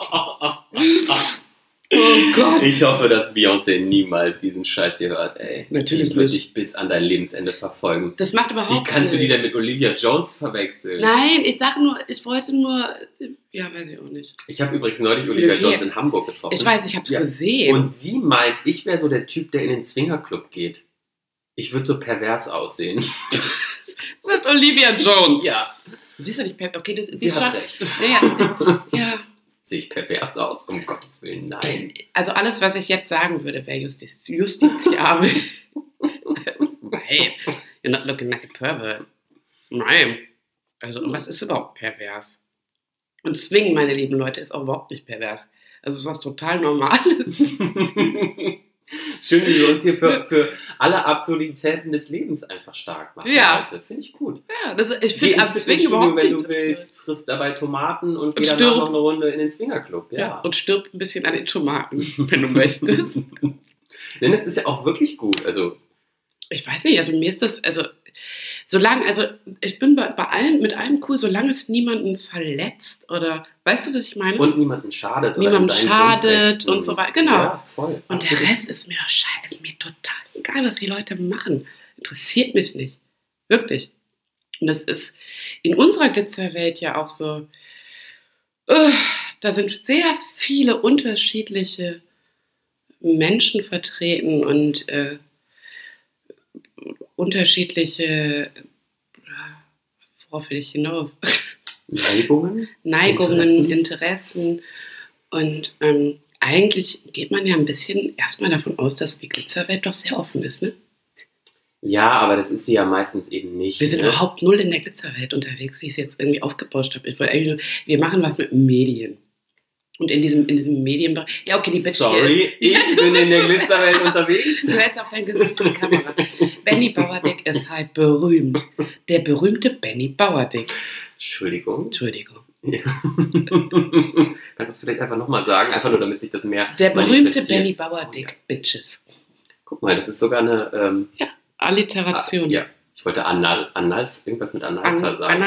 Oh Gott. Ich hoffe, dass Beyoncé niemals diesen Scheiß hier hört, ey.
Natürlich
die wird dich bis an dein Lebensende verfolgen.
Das macht überhaupt nichts.
Wie kannst du die denn mit Olivia Jones verwechseln?
Nein, ich wollte nur, ja, weiß ich auch nicht.
Ich habe übrigens neulich Olivia Jones in Hamburg getroffen.
Ich weiß, ich habe es gesehen.
Und sie meint, ich wäre so der Typ, der in den Swingerclub geht. Ich würde so pervers aussehen.
Das ist Olivia Jones.
Ja.
Du siehst doch nicht pervers. Okay,
sie hat recht.
Ja.
Sehe ich pervers aus? Um Gottes Willen, nein.
Also alles, was ich jetzt sagen würde, wäre justiziabel. Nein. You're not looking like a pervert. Nein. Also was ist überhaupt pervers? Und Swingen, meine lieben Leute, ist auch überhaupt nicht pervers. Also es ist was total Normales.
Schön, wie wir uns hier für alle Absurditäten des Lebens einfach stark machen.
Ja.
Finde ich gut.
Ja, ich finde am Swing überhaupt
wenn du willst, frisst dabei Tomaten und geh danach noch eine Runde in den Swingerclub. Ja.
Und stirb ein bisschen an den Tomaten, wenn du möchtest.
Denn es ist ja auch wirklich gut. Also
ich weiß nicht, also mir ist das, also Solange, also ich bin mit allem cool, solange es niemanden verletzt oder, weißt du, was ich meine?
Und niemanden schadet.
Niemandem schadet und so weiter, genau.
Ja, voll.
Und der Rest ist mir doch scheiße, ist mir total egal, was die Leute machen. Interessiert mich nicht. Wirklich. Und das ist in unserer Glitzerwelt ja auch so, da sind sehr viele unterschiedliche Menschen vertreten und unterschiedliche, worauf will ich hinaus? Neigungen, Interessen. Und eigentlich geht man ja ein bisschen erstmal davon aus, dass die Glitzerwelt doch sehr offen ist, ne?
Ja, aber das ist sie ja meistens eben nicht.
Wir sind überhaupt null in der Glitzerwelt unterwegs, wie ich es jetzt irgendwie aufgebauscht habe. Ich wollte eigentlich nur, wir machen was mit Medien. Und in diesem Medienbereich. Ja, okay, die Bitch
Sorry, ich bin in der Glitzerwelt unterwegs.
Du hältst auf dein Gesicht in die Kamera. Benny Bauerdick ist halt berühmt. Der berühmte Benny Bauerdick.
Entschuldigung. Ja. Kannst du es vielleicht einfach nochmal sagen? Einfach nur, damit sich das mehr
der berühmte Benny Bauerdick, Bitches.
Guck mal, das ist sogar eine...
Alliteration.
Ja, ich wollte irgendwas mit Analfa sagen.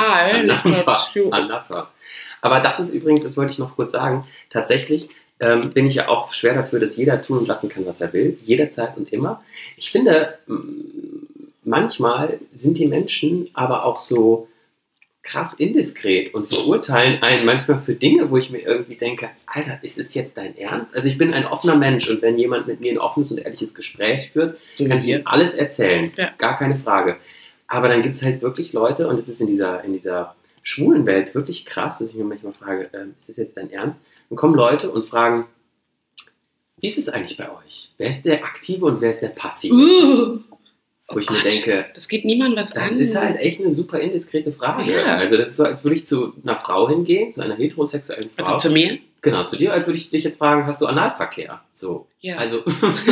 Analfa. Aber das ist übrigens, das wollte ich noch kurz sagen, tatsächlich bin ich ja auch schwer dafür, dass jeder tun und lassen kann, was er will, jederzeit und immer. Ich finde, manchmal sind die Menschen aber auch so krass indiskret und verurteilen einen manchmal für Dinge, wo ich mir irgendwie denke, Alter, ist es jetzt dein Ernst? Also ich bin ein offener Mensch und wenn jemand mit mir ein offenes und ehrliches Gespräch führt, kann ich ihm alles erzählen, gar keine Frage. Aber dann gibt es halt wirklich Leute, und es ist in dieser schwulen Welt wirklich krass, dass ich mir manchmal frage, ist das jetzt dein Ernst? Dann kommen Leute und fragen, wie ist es eigentlich bei euch? Wer ist der Aktive und wer ist der Passive? Wo ich mir denke,
das geht niemandem was an.
Das ist halt echt eine super indiskrete Frage. Ja. Also das ist so, als würde ich zu einer Frau hingehen, zu einer heterosexuellen Frau.
Also zu mir?
Genau, zu dir, als würde ich dich jetzt fragen, hast du Analverkehr? So.
Ja.
Also.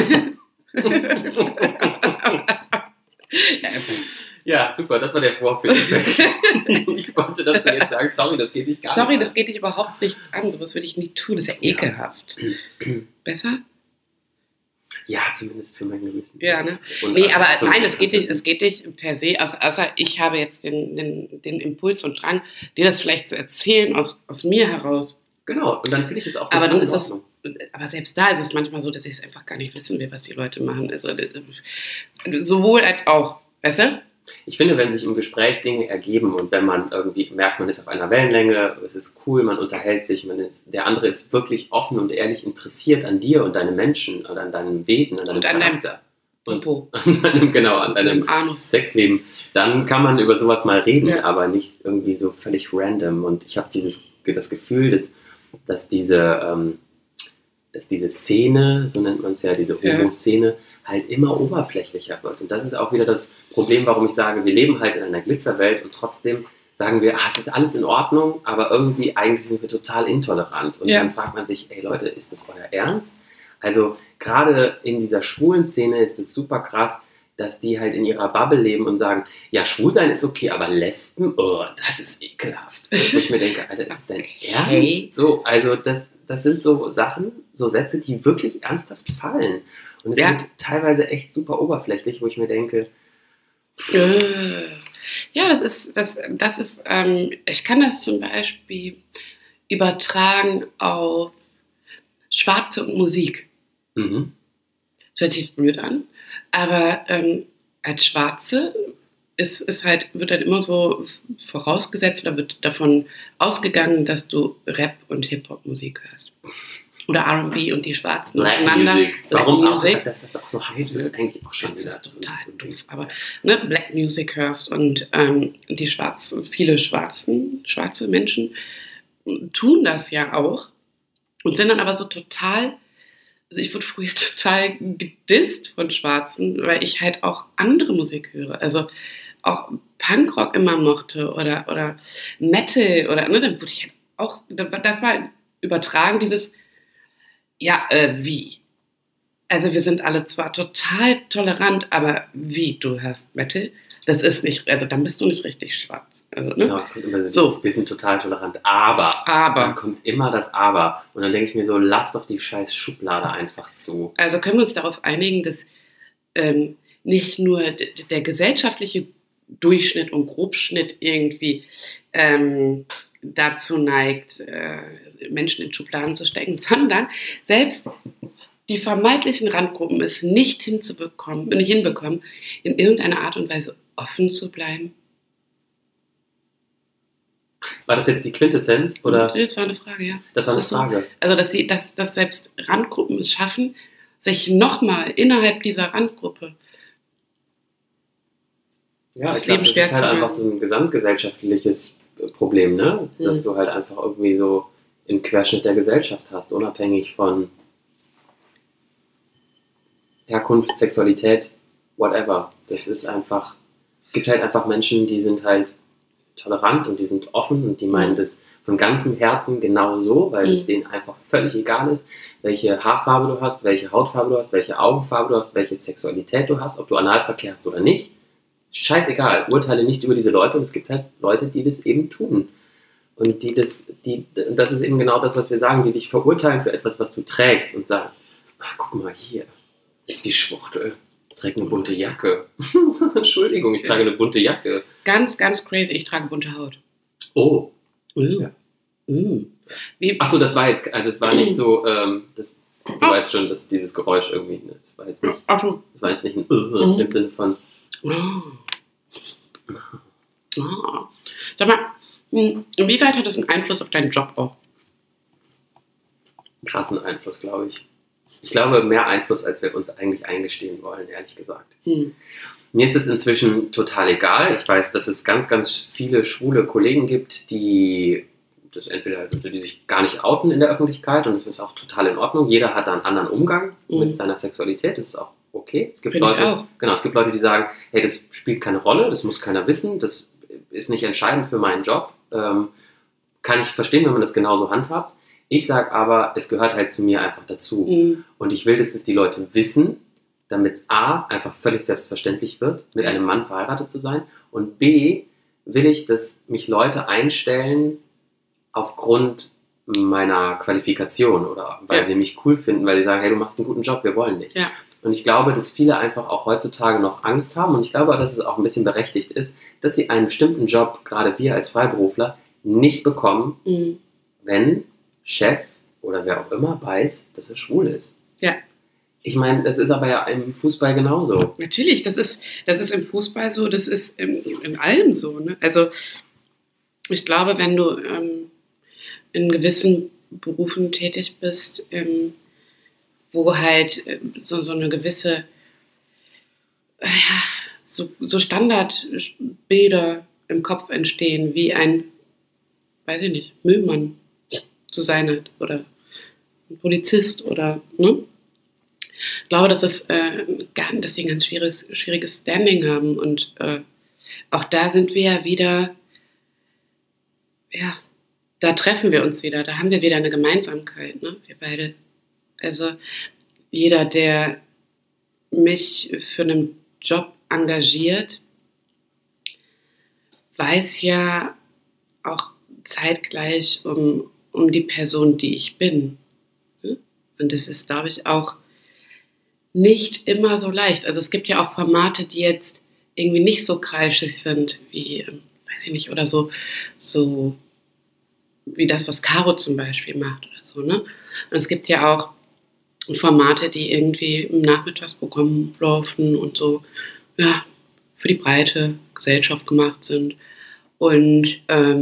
Ja, super, das war der Vorführeffekt. Ich wollte, dass du jetzt sagst, sorry, das geht dich gar nicht an.
Sorry, das geht dich überhaupt nichts an. Sowas würde ich nie tun. Das ist ja ekelhaft. Besser?
Ja, zumindest für mein Gewissen.
Ja, ne? Nee, aber nein, es geht nicht per se, außer ich habe jetzt den Impuls und Drang, dir das vielleicht zu erzählen aus mir heraus.
Genau, und dann finde ich es auch
aber dann ist das, aber selbst da ist es manchmal so, dass ich es einfach gar nicht wissen will, was die Leute machen. Also, sowohl als auch, weißt du?
Ich finde, wenn sich im Gespräch Dinge ergeben und wenn man irgendwie merkt, man ist auf einer Wellenlänge, es ist cool, man unterhält sich, der andere ist wirklich offen und ehrlich interessiert an dir und deinem Menschen oder an deinem Wesen, an deinem Charakter. An deinem Anus. Sexleben, dann kann man über sowas mal reden, aber nicht irgendwie so völlig random. Und ich habe das Gefühl, dass diese Szene, so nennt man es ja, diese Homo-Szene, halt immer oberflächlicher wird. Und das ist auch wieder das Problem, warum ich sage, wir leben halt in einer Glitzerwelt und trotzdem sagen wir, es ist alles in Ordnung, aber irgendwie eigentlich sind wir total intolerant. Und dann fragt man sich, ey Leute, ist das euer Ernst? Also gerade in dieser schwulen Szene ist es super krass, dass die halt in ihrer Bubble leben und sagen, ja, Schwulsein ist okay, aber Lesben, das ist ekelhaft. Wo ich mir denke, Alter, ist das dein Ernst? So, also das sind so Sachen, so Sätze, die wirklich ernsthaft fallen. Und es wird teilweise echt super oberflächlich, wo ich mir denke,
ja, das ist, ich kann das zum Beispiel übertragen auf Schwarze und Musik.
Mhm.
Das hört sich blöd an, aber als Schwarze wird halt immer so vorausgesetzt oder wird davon ausgegangen, dass du Rap und Hip-Hop-Musik hörst. Oder R&B und die Schwarzen untereinander.
Warum Musik? Dass das auch so heiß ist, eigentlich auch schon wieder.
Das ist total doof. Aber Black Music hörst und die viele schwarze Menschen tun das ja auch und sind dann aber so total, also ich wurde früher total gedisst von Schwarzen, weil ich halt auch andere Musik höre. Also auch Punkrock immer mochte oder Metal oder, dann wurde ich halt auch, das war übertragen, dieses wie? Also wir sind alle zwar total tolerant, aber wie, du hörst Metal? Das ist nicht, also dann bist du nicht richtig schwarz. Also, ne?
Genau, kommt immer so. Wir sind total tolerant, aber. Dann kommt immer das Aber. Und dann denke ich mir so, lass doch die scheiß Schublade einfach zu.
Also können wir uns darauf einigen, dass nicht nur der gesellschaftliche Durchschnitt und Grobschnitt irgendwie dazu neigt, Menschen in Schubladen zu stecken, sondern selbst die vermeintlichen Randgruppen es nicht hinbekommen, in irgendeiner Art und Weise offen zu bleiben.
War das jetzt die Quintessenz? Oder?
Das war eine Frage, ja.
Das war eine Frage.
So, also, dass selbst Randgruppen es schaffen, sich nochmal innerhalb dieser Randgruppe
das Leben schwer zu machen. Das ist halt einfach so ein gesamtgesellschaftliches Problem, ne? Dass du halt einfach irgendwie so einen Querschnitt der Gesellschaft hast, unabhängig von Herkunft, Sexualität, whatever. Das ist einfach, es gibt halt einfach Menschen, die sind halt tolerant und die sind offen und die meinen das von ganzem Herzen genau so, weil es denen einfach völlig egal ist, welche Haarfarbe du hast, welche Hautfarbe du hast, welche Augenfarbe du hast, welche Sexualität du hast, ob du Analverkehr hast oder nicht. Scheißegal, urteile nicht über diese Leute und es gibt halt Leute, die das eben tun. Und das ist eben genau das, was wir sagen, die dich verurteilen für etwas, was du trägst und sagen, guck mal hier, die Schwuchtel trägt eine bunte Jacke. Entschuldigung, ich trage eine bunte Jacke.
Ganz, ganz crazy, ich trage bunte Haut.
Oh. Ja. Achso, das war jetzt, also es war nicht so, du weißt schon, dass dieses Geräusch irgendwie, ne, das war jetzt nicht ein im Sinne von
Sag mal, inwieweit hat das einen Einfluss auf deinen Job auch?
Krassen Einfluss, glaube ich. Ich glaube, mehr Einfluss, als wir uns eigentlich eingestehen wollen, ehrlich gesagt. Mir ist es inzwischen total egal. Ich weiß, dass es ganz, ganz viele schwule Kollegen gibt, die sich gar nicht outen in der Öffentlichkeit und es ist auch total in Ordnung. Jeder hat da einen anderen Umgang mit seiner Sexualität. Das ist auch okay. Es gibt Leute, die sagen, hey, das spielt keine Rolle, das muss keiner wissen, das ist nicht entscheidend für meinen Job. Kann ich verstehen, wenn man das genauso handhabt. Ich sage aber, es gehört halt zu mir einfach dazu. Und ich will, dass das die Leute wissen, damit es A, einfach völlig selbstverständlich wird, mit einem Mann verheiratet zu sein. Und B, will ich, dass mich Leute einstellen aufgrund meiner Qualifikation oder weil sie mich cool finden, weil sie sagen, hey, du machst einen guten Job, wir wollen dich. Ja. Und ich glaube, dass viele einfach auch heutzutage noch Angst haben und ich glaube, dass es auch ein bisschen berechtigt ist, dass sie einen bestimmten Job, gerade wir als Freiberufler, nicht bekommen, wenn Chef oder wer auch immer weiß, dass er schwul ist. Ja. Ich meine, das ist aber ja im Fußball genauso.
Natürlich, das ist im Fußball so, das ist in allem so. Ne? Also ich glaube, wenn du in gewissen Berufen tätig bist, wo halt so eine gewisse, so Standardbilder im Kopf entstehen, wie ein, weiß ich nicht, Müllmann zu sein hat oder ein Polizist oder, ne? Ich glaube, dass sie ein ganz schwieriges Standing haben und auch da sind wir ja wieder, da treffen wir uns wieder, da haben wir wieder eine Gemeinsamkeit, ne? Wir beide. Also jeder, der mich für einen Job engagiert, weiß ja auch zeitgleich um die Person, die ich bin. Und das ist, glaube ich, auch nicht immer so leicht. Also es gibt ja auch Formate, die jetzt irgendwie nicht so kreischig sind wie, weiß ich nicht, oder so wie das, was Caro zum Beispiel macht oder so, ne? Und es gibt ja auch Formate, die irgendwie im Nachmittagsprogramm laufen und so, für die breite Gesellschaft gemacht sind. Und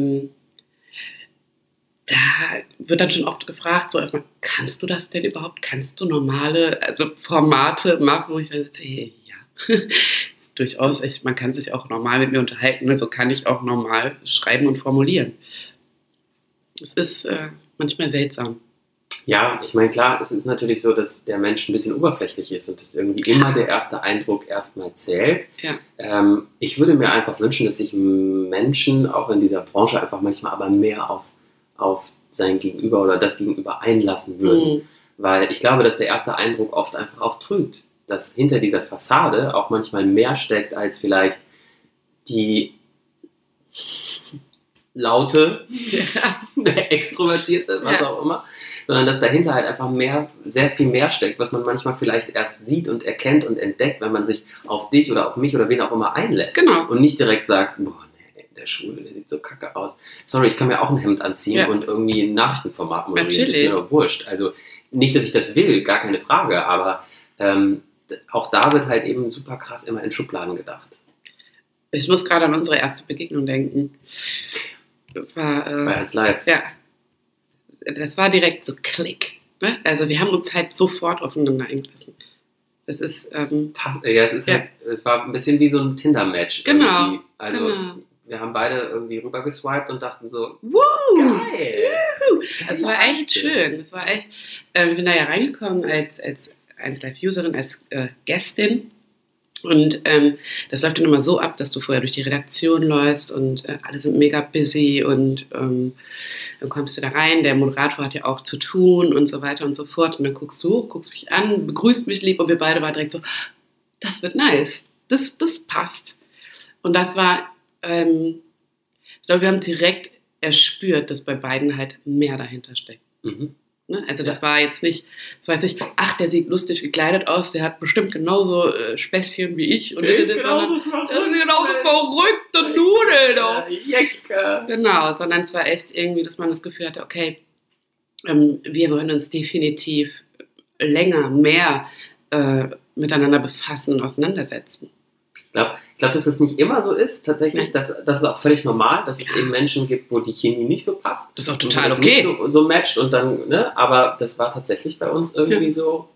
da wird dann schon oft gefragt, so erstmal, kannst du das denn überhaupt? Kannst du normale Formate machen? Wo ich dann sage, hey, ja, durchaus, man kann sich auch normal mit mir unterhalten, also kann ich auch normal schreiben und formulieren. Es ist manchmal seltsam.
Ja, ich meine, klar, es ist natürlich so, dass der Mensch ein bisschen oberflächlich ist und dass irgendwie immer der erste Eindruck erstmal zählt. Ja. Ich würde mir einfach wünschen, dass sich Menschen auch in dieser Branche einfach manchmal aber mehr auf sein Gegenüber oder das Gegenüber einlassen würden. Weil ich glaube, dass der erste Eindruck oft einfach auch trügt. Dass hinter dieser Fassade auch manchmal mehr steckt als vielleicht die laute, extrovertierte, was auch immer, sondern dass dahinter halt einfach sehr viel mehr steckt, was man manchmal vielleicht erst sieht und erkennt und entdeckt, wenn man sich auf dich oder auf mich oder wen auch immer einlässt.
Genau.
Und nicht direkt sagt, boah, nee, der Schwule, der sieht so kacke aus. Sorry, ich kann mir auch ein Hemd anziehen und irgendwie ein Nachrichtenformat moderieren. Das ist mir doch wurscht. Also nicht, dass ich das will, gar keine Frage, aber auch da wird halt eben super krass immer in Schubladen gedacht.
Ich muss gerade an unsere erste Begegnung denken. Das war...
bei 1 Live.
Ja. Das war direkt so Klick. Ne? Also wir haben uns halt sofort aufeinander eingelassen. Das ist...
es war ein bisschen wie so ein Tinder-Match.
Genau.
Irgendwie. Also wir haben beide irgendwie rüber geswiped und dachten so,
geil! Das war echt schön. Das war echt... ich bin da ja reingekommen als 1 Live-Userin, als Gästin. Und das läuft dann immer so ab, dass du vorher durch die Redaktion läufst und alle sind mega busy und dann kommst du da rein, der Moderator hat ja auch zu tun und so weiter und so fort. Und dann guckst du hoch, guckst mich an, begrüßt mich lieb und wir beide waren direkt so, das wird nice, das passt. Und das war, ich glaube, wir haben direkt erspürt, dass bei beiden halt mehr dahinter steckt.
Mhm.
Also das war jetzt nicht, ach, der sieht lustig gekleidet aus, der hat bestimmt genauso Späßchen wie ich. Und
der ist genauso
verrückte Nudel doch. Genau, sondern es war echt irgendwie, dass man das Gefühl hatte, okay, wir wollen uns definitiv länger, mehr miteinander befassen und auseinandersetzen.
Ich glaube, dass es nicht immer so ist, tatsächlich. Das ist auch völlig normal, dass es eben Menschen gibt, wo die Chemie nicht so passt.
Das ist auch total
okay.
Nicht
so matcht und dann, ne? Aber das war tatsächlich bei uns irgendwie so,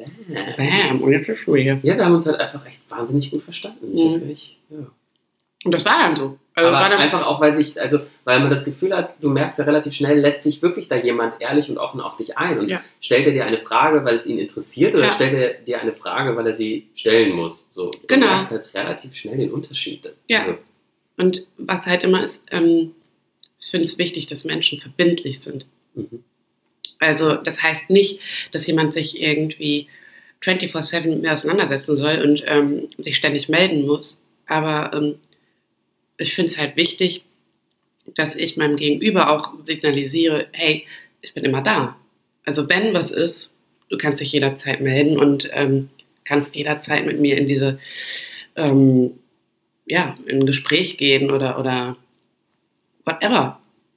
bam, und jetzt ist es hier.
Ja, wir haben uns halt einfach echt wahnsinnig gut verstanden. Ich weiß nicht,
Und das war dann so.
Also aber einfach auch, weil man das Gefühl hat, du merkst ja relativ schnell, lässt sich wirklich da jemand ehrlich und offen auf dich ein und stellt er dir eine Frage, weil es ihn interessiert oder stellt er dir eine Frage, weil er sie stellen muss. So, du merkst halt relativ schnell den Unterschied.
Ja. Also. Und was halt immer ist, ich finde es wichtig, dass Menschen verbindlich sind. Mhm. Also das heißt nicht, dass jemand sich irgendwie 24/7 mit mir auseinandersetzen soll und sich ständig melden muss, aber ich finde es halt wichtig, dass ich meinem Gegenüber auch signalisiere, hey, ich bin immer da. Also wenn was ist, du kannst dich jederzeit melden und kannst jederzeit mit mir in diese, in ein Gespräch gehen oder whatever.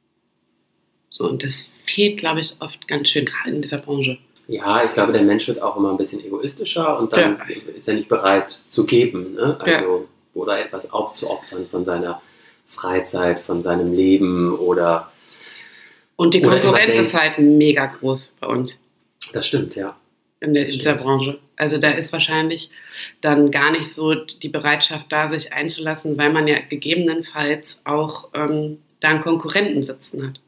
So, und das fehlt, glaube ich, oft ganz schön, gerade in dieser Branche.
Ja, ich glaube, der Mensch wird auch immer ein bisschen egoistischer und dann ist er nicht bereit zu geben, ne? Also oder etwas aufzuopfern von seiner Freizeit, von seinem Leben oder...
Und die Konkurrenz ist halt mega groß bei uns.
Das stimmt, ja.
In dieser Branche. Also da ist wahrscheinlich dann gar nicht so die Bereitschaft da, sich einzulassen, weil man ja gegebenenfalls auch da einen Konkurrenten sitzen hat.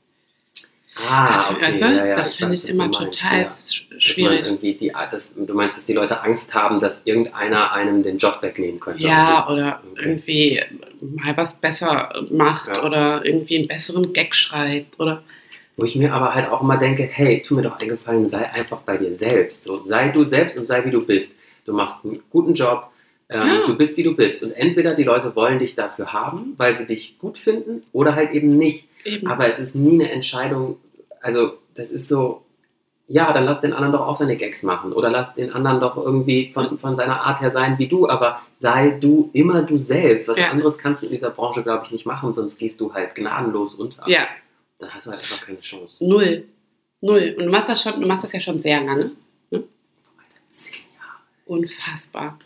Das finde ich immer total schwierig.
Du meinst, dass die Leute Angst haben, dass irgendeiner einem den Job wegnehmen könnte?
Ja, oder irgendwie mal was besser macht oder irgendwie einen besseren Gag schreibt. Oder
wo ich mir aber halt auch immer denke, hey, tu mir doch einen Gefallen, sei einfach bei dir selbst. So, sei du selbst und sei wie du bist. Du machst einen guten Job, du bist wie du bist. Und entweder die Leute wollen dich dafür haben, weil sie dich gut finden, oder halt eben nicht. Aber es ist nie eine Entscheidung. Also das ist so, ja, dann lass den anderen doch auch seine Gags machen oder lass den anderen doch irgendwie von seiner Art her sein wie du, aber sei du immer du selbst. Was anderes kannst du in dieser Branche, glaube ich, nicht machen, sonst gehst du halt gnadenlos unter.
Ja.
Dann hast du halt einfach keine Chance.
Null. Und du machst das ja schon sehr lange. Ne?
10 Jahre.
Unfassbar.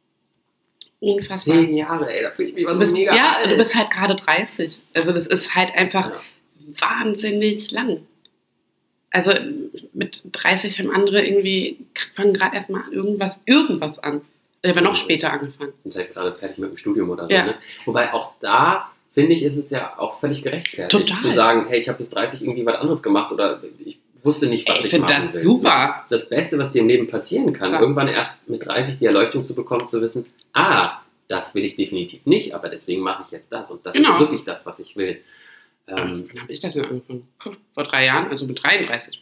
10 Jahre, ey, da fühle ich mich immer so mega alt.
Ja, du bist halt gerade 30. Also das ist halt einfach wahnsinnig lang. Also mit 30 haben andere irgendwie, fangen gerade erstmal irgendwas an. Ich habe noch später angefangen.
Sind halt gerade fertig mit dem Studium oder so. Ne? Wobei auch da, finde ich, ist es ja auch völlig gerechtfertigt. Total. Zu sagen, hey, ich habe bis 30 irgendwie was anderes gemacht oder ich wusste nicht, was ich machen will. Ich finde
das super.
Das ist das Beste, was dir im Leben passieren kann. Ja. Irgendwann erst mit 30 die Erleuchtung zu bekommen, zu wissen, das will ich definitiv nicht, aber deswegen mache ich jetzt das und das ist wirklich das, was ich will.
Wann habe ich das denn angefangen? Vor 3 Jahren, also mit 33.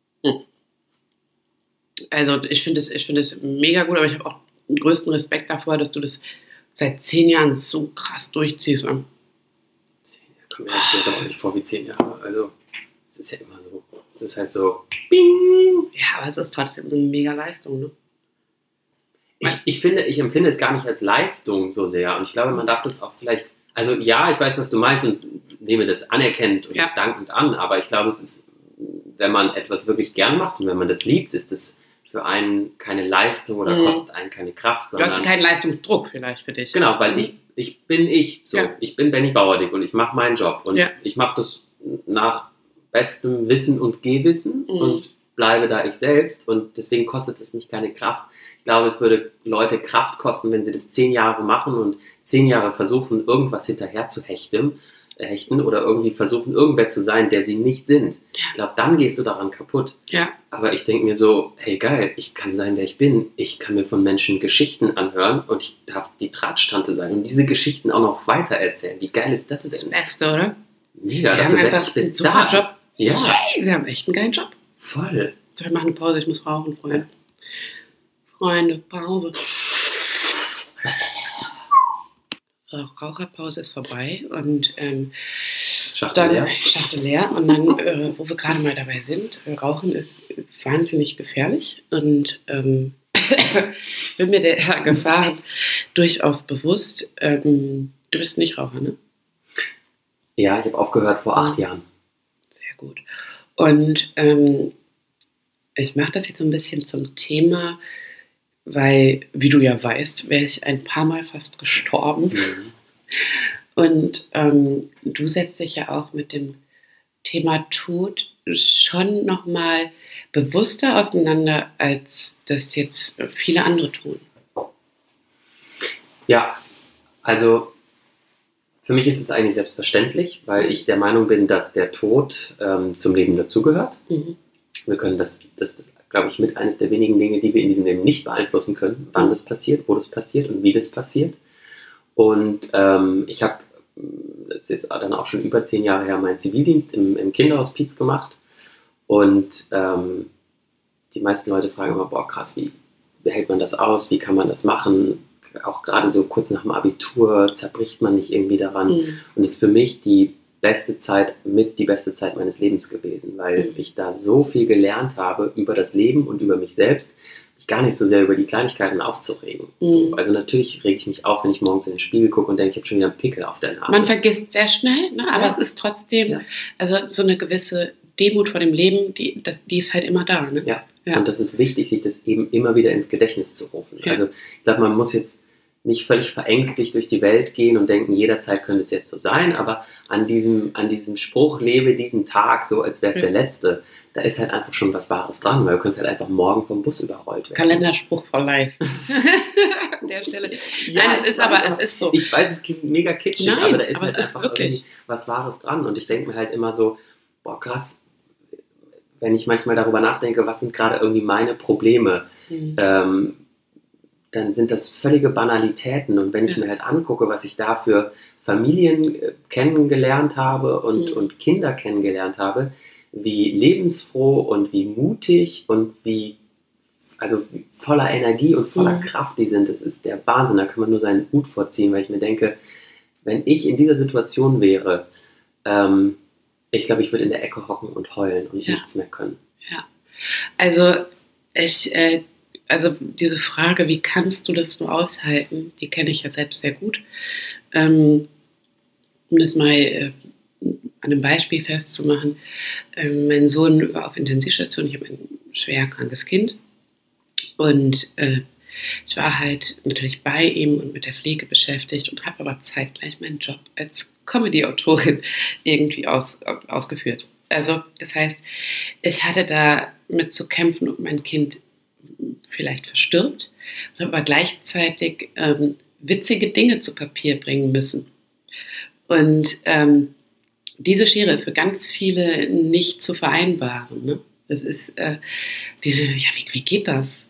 Also ich finde es mega gut, aber ich habe auch den größten Respekt davor, dass du das seit 10 Jahren so krass durchziehst.
10 Jahre kommt mir doch auch nicht vor wie 10 Jahre. Also es ist ja immer so. Es ist halt so, bing.
Ja, aber es ist trotzdem eine mega Leistung, ne?
Ich empfinde es gar nicht als Leistung so sehr. Und ich glaube, man darf das auch vielleicht, also ja, ich weiß, was du meinst und nehme das anerkennend und dankend an, aber ich glaube, es ist, wenn man etwas wirklich gern macht und wenn man das liebt, ist das für einen keine Leistung oder kostet einen keine Kraft.
Du hast keinen Leistungsdruck vielleicht für dich.
Genau, weil ich bin so. Ja. Ich bin Benny Bauerdick und ich mache meinen Job und ich mache das nach bestem Wissen und Gewissen und bleibe da ich selbst und deswegen kostet es mich keine Kraft. Ich glaube, es würde Leute Kraft kosten, wenn sie das 10 Jahre machen und 10 Jahre versuchen, irgendwas hinterher zu hechten oder irgendwie versuchen, irgendwer zu sein, der sie nicht sind. Ich glaube, dann gehst du daran kaputt.
Ja.
Aber ich denke mir so, hey geil, ich kann sein, wer ich bin. Ich kann mir von Menschen Geschichten anhören und ich darf die Tratschtante sein und diese Geschichten auch noch weitererzählen. Wie geil ist das denn?
Das Beste, oder?
Mega,
wir haben einfach einen super Job.
Ja.
Hey, wir haben echt einen geilen Job.
Voll.
So, wir machen eine Pause, ich muss rauchen, Freunde. Ja. Freunde, Pause. So, Raucherpause ist vorbei und
Schachtel
leer. Und dann, wo wir gerade mal dabei sind, Rauchen ist wahnsinnig gefährlich und bin mir der Gefahr durchaus bewusst. Du bist nicht Raucher, ne?
Ja, ich habe aufgehört vor 8 Jahren.
Sehr gut. Und ich mache das jetzt so ein bisschen zum Thema, weil, wie du ja weißt, wäre ich ein paar Mal fast gestorben. Und du setzt dich ja auch mit dem Thema Tod schon nochmal bewusster auseinander, als das jetzt viele andere tun.
Ja, also für mich ist es eigentlich selbstverständlich, weil ich der Meinung bin, dass der Tod zum Leben dazugehört. Wir können das glaube ich, mit eines der wenigen Dinge, die wir in diesem Leben nicht beeinflussen können, wann das passiert, wo das passiert und wie das passiert. Und ich habe, das ist jetzt dann auch schon über 10 Jahre her, meinen Zivildienst im Kinderhospiz gemacht. Und die meisten Leute fragen immer, boah krass, wie hält man das aus, wie kann man das machen? Auch gerade so kurz nach dem Abitur zerbricht man nicht irgendwie daran. Und das ist für mich die beste Zeit meines Lebens gewesen, weil ich da so viel gelernt habe über das Leben und über mich selbst, mich gar nicht so sehr über die Kleinigkeiten aufzuregen. So, also natürlich rege ich mich auf, wenn ich morgens in den Spiegel gucke und denke, ich habe schon wieder einen Pickel auf der Nase.
Man vergisst sehr schnell, ne? Aber es ist trotzdem also so eine gewisse Demut vor dem Leben, die ist halt immer da. Ne?
Ja, und das ist wichtig, sich das eben immer wieder ins Gedächtnis zu rufen. Ja. Also ich glaube, man muss jetzt nicht völlig verängstigt durch die Welt gehen und denken, jederzeit könnte es jetzt so sein, aber an diesem Spruch, lebe diesen Tag so, als wäre es der letzte, da ist halt einfach schon was Wahres dran, weil du kannst halt einfach morgen vom Bus überrollt werden.
Kalenderspruch for life. An der Stelle.
Ja, nein, es ist so. Ich weiß, es klingt mega kitschig, aber da ist
halt
einfach wirklich was Wahres dran und ich denke mir halt immer so, boah krass, wenn ich manchmal darüber nachdenke, was sind gerade irgendwie meine Probleme, dann sind das völlige Banalitäten. Und wenn ich mir halt angucke, was ich da für Familien kennengelernt habe und Kinder kennengelernt habe, wie lebensfroh und wie mutig und wie voller Energie und voller Kraft die sind, das ist der Wahnsinn. Da kann man nur seinen Hut vorziehen, weil ich mir denke, wenn ich in dieser Situation wäre, ich glaube, ich würde in der Ecke hocken und heulen und nichts mehr können.
Ja, also diese Frage, wie kannst du das nur aushalten, die kenne ich ja selbst sehr gut. Um das mal an einem Beispiel festzumachen, mein Sohn war auf Intensivstation, ich habe ein schwer krankes Kind und ich war halt natürlich bei ihm und mit der Pflege beschäftigt und habe aber zeitgleich meinen Job als Comedy-Autorin irgendwie ausgeführt. Also das heißt, ich hatte da mit zu kämpfen, ob mein Kind vielleicht verstirbt, aber gleichzeitig witzige Dinge zu Papier bringen müssen. Und diese Schere ist für ganz viele nicht zu vereinbaren. Ne? Das ist wie geht das?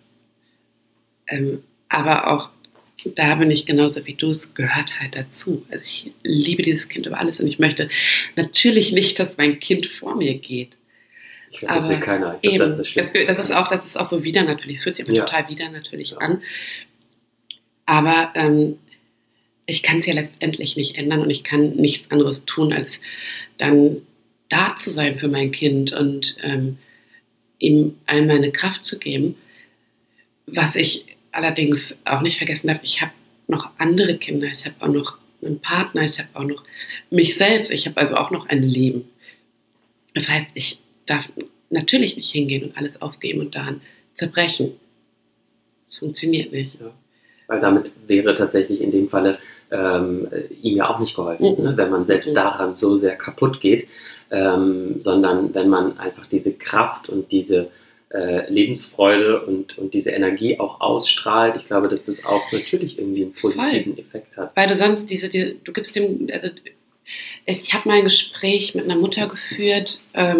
Aber auch da bin ich genauso wie du es gehört halt dazu. Also ich liebe dieses Kind über alles und ich möchte natürlich nicht, dass mein Kind vor mir geht.
Ich glaube, das will keiner. Ich glaube, das ist das Schlimmste.
Das ist auch so widernatürlich. Es fühlt sich aber total widernatürlich an. Aber ich kann es ja letztendlich nicht ändern und ich kann nichts anderes tun, als dann da zu sein für mein Kind und ihm all meine Kraft zu geben. Was ich allerdings auch nicht vergessen darf, ich habe noch andere Kinder, ich habe auch noch einen Partner, ich habe auch noch mich selbst, ich habe also auch noch ein Leben. Das heißt, ich darf natürlich nicht hingehen und alles aufgeben und daran zerbrechen. Das funktioniert nicht.
Ja. Weil damit wäre tatsächlich in dem Falle ihm ja auch nicht geholfen, ne? Wenn man selbst daran so sehr kaputt geht, sondern wenn man einfach diese Kraft und diese Lebensfreude und diese Energie auch ausstrahlt. Ich glaube, dass das auch natürlich irgendwie einen positiven Effekt hat.
Weil du sonst du gibst dem, also ich habe mal ein Gespräch mit einer Mutter geführt,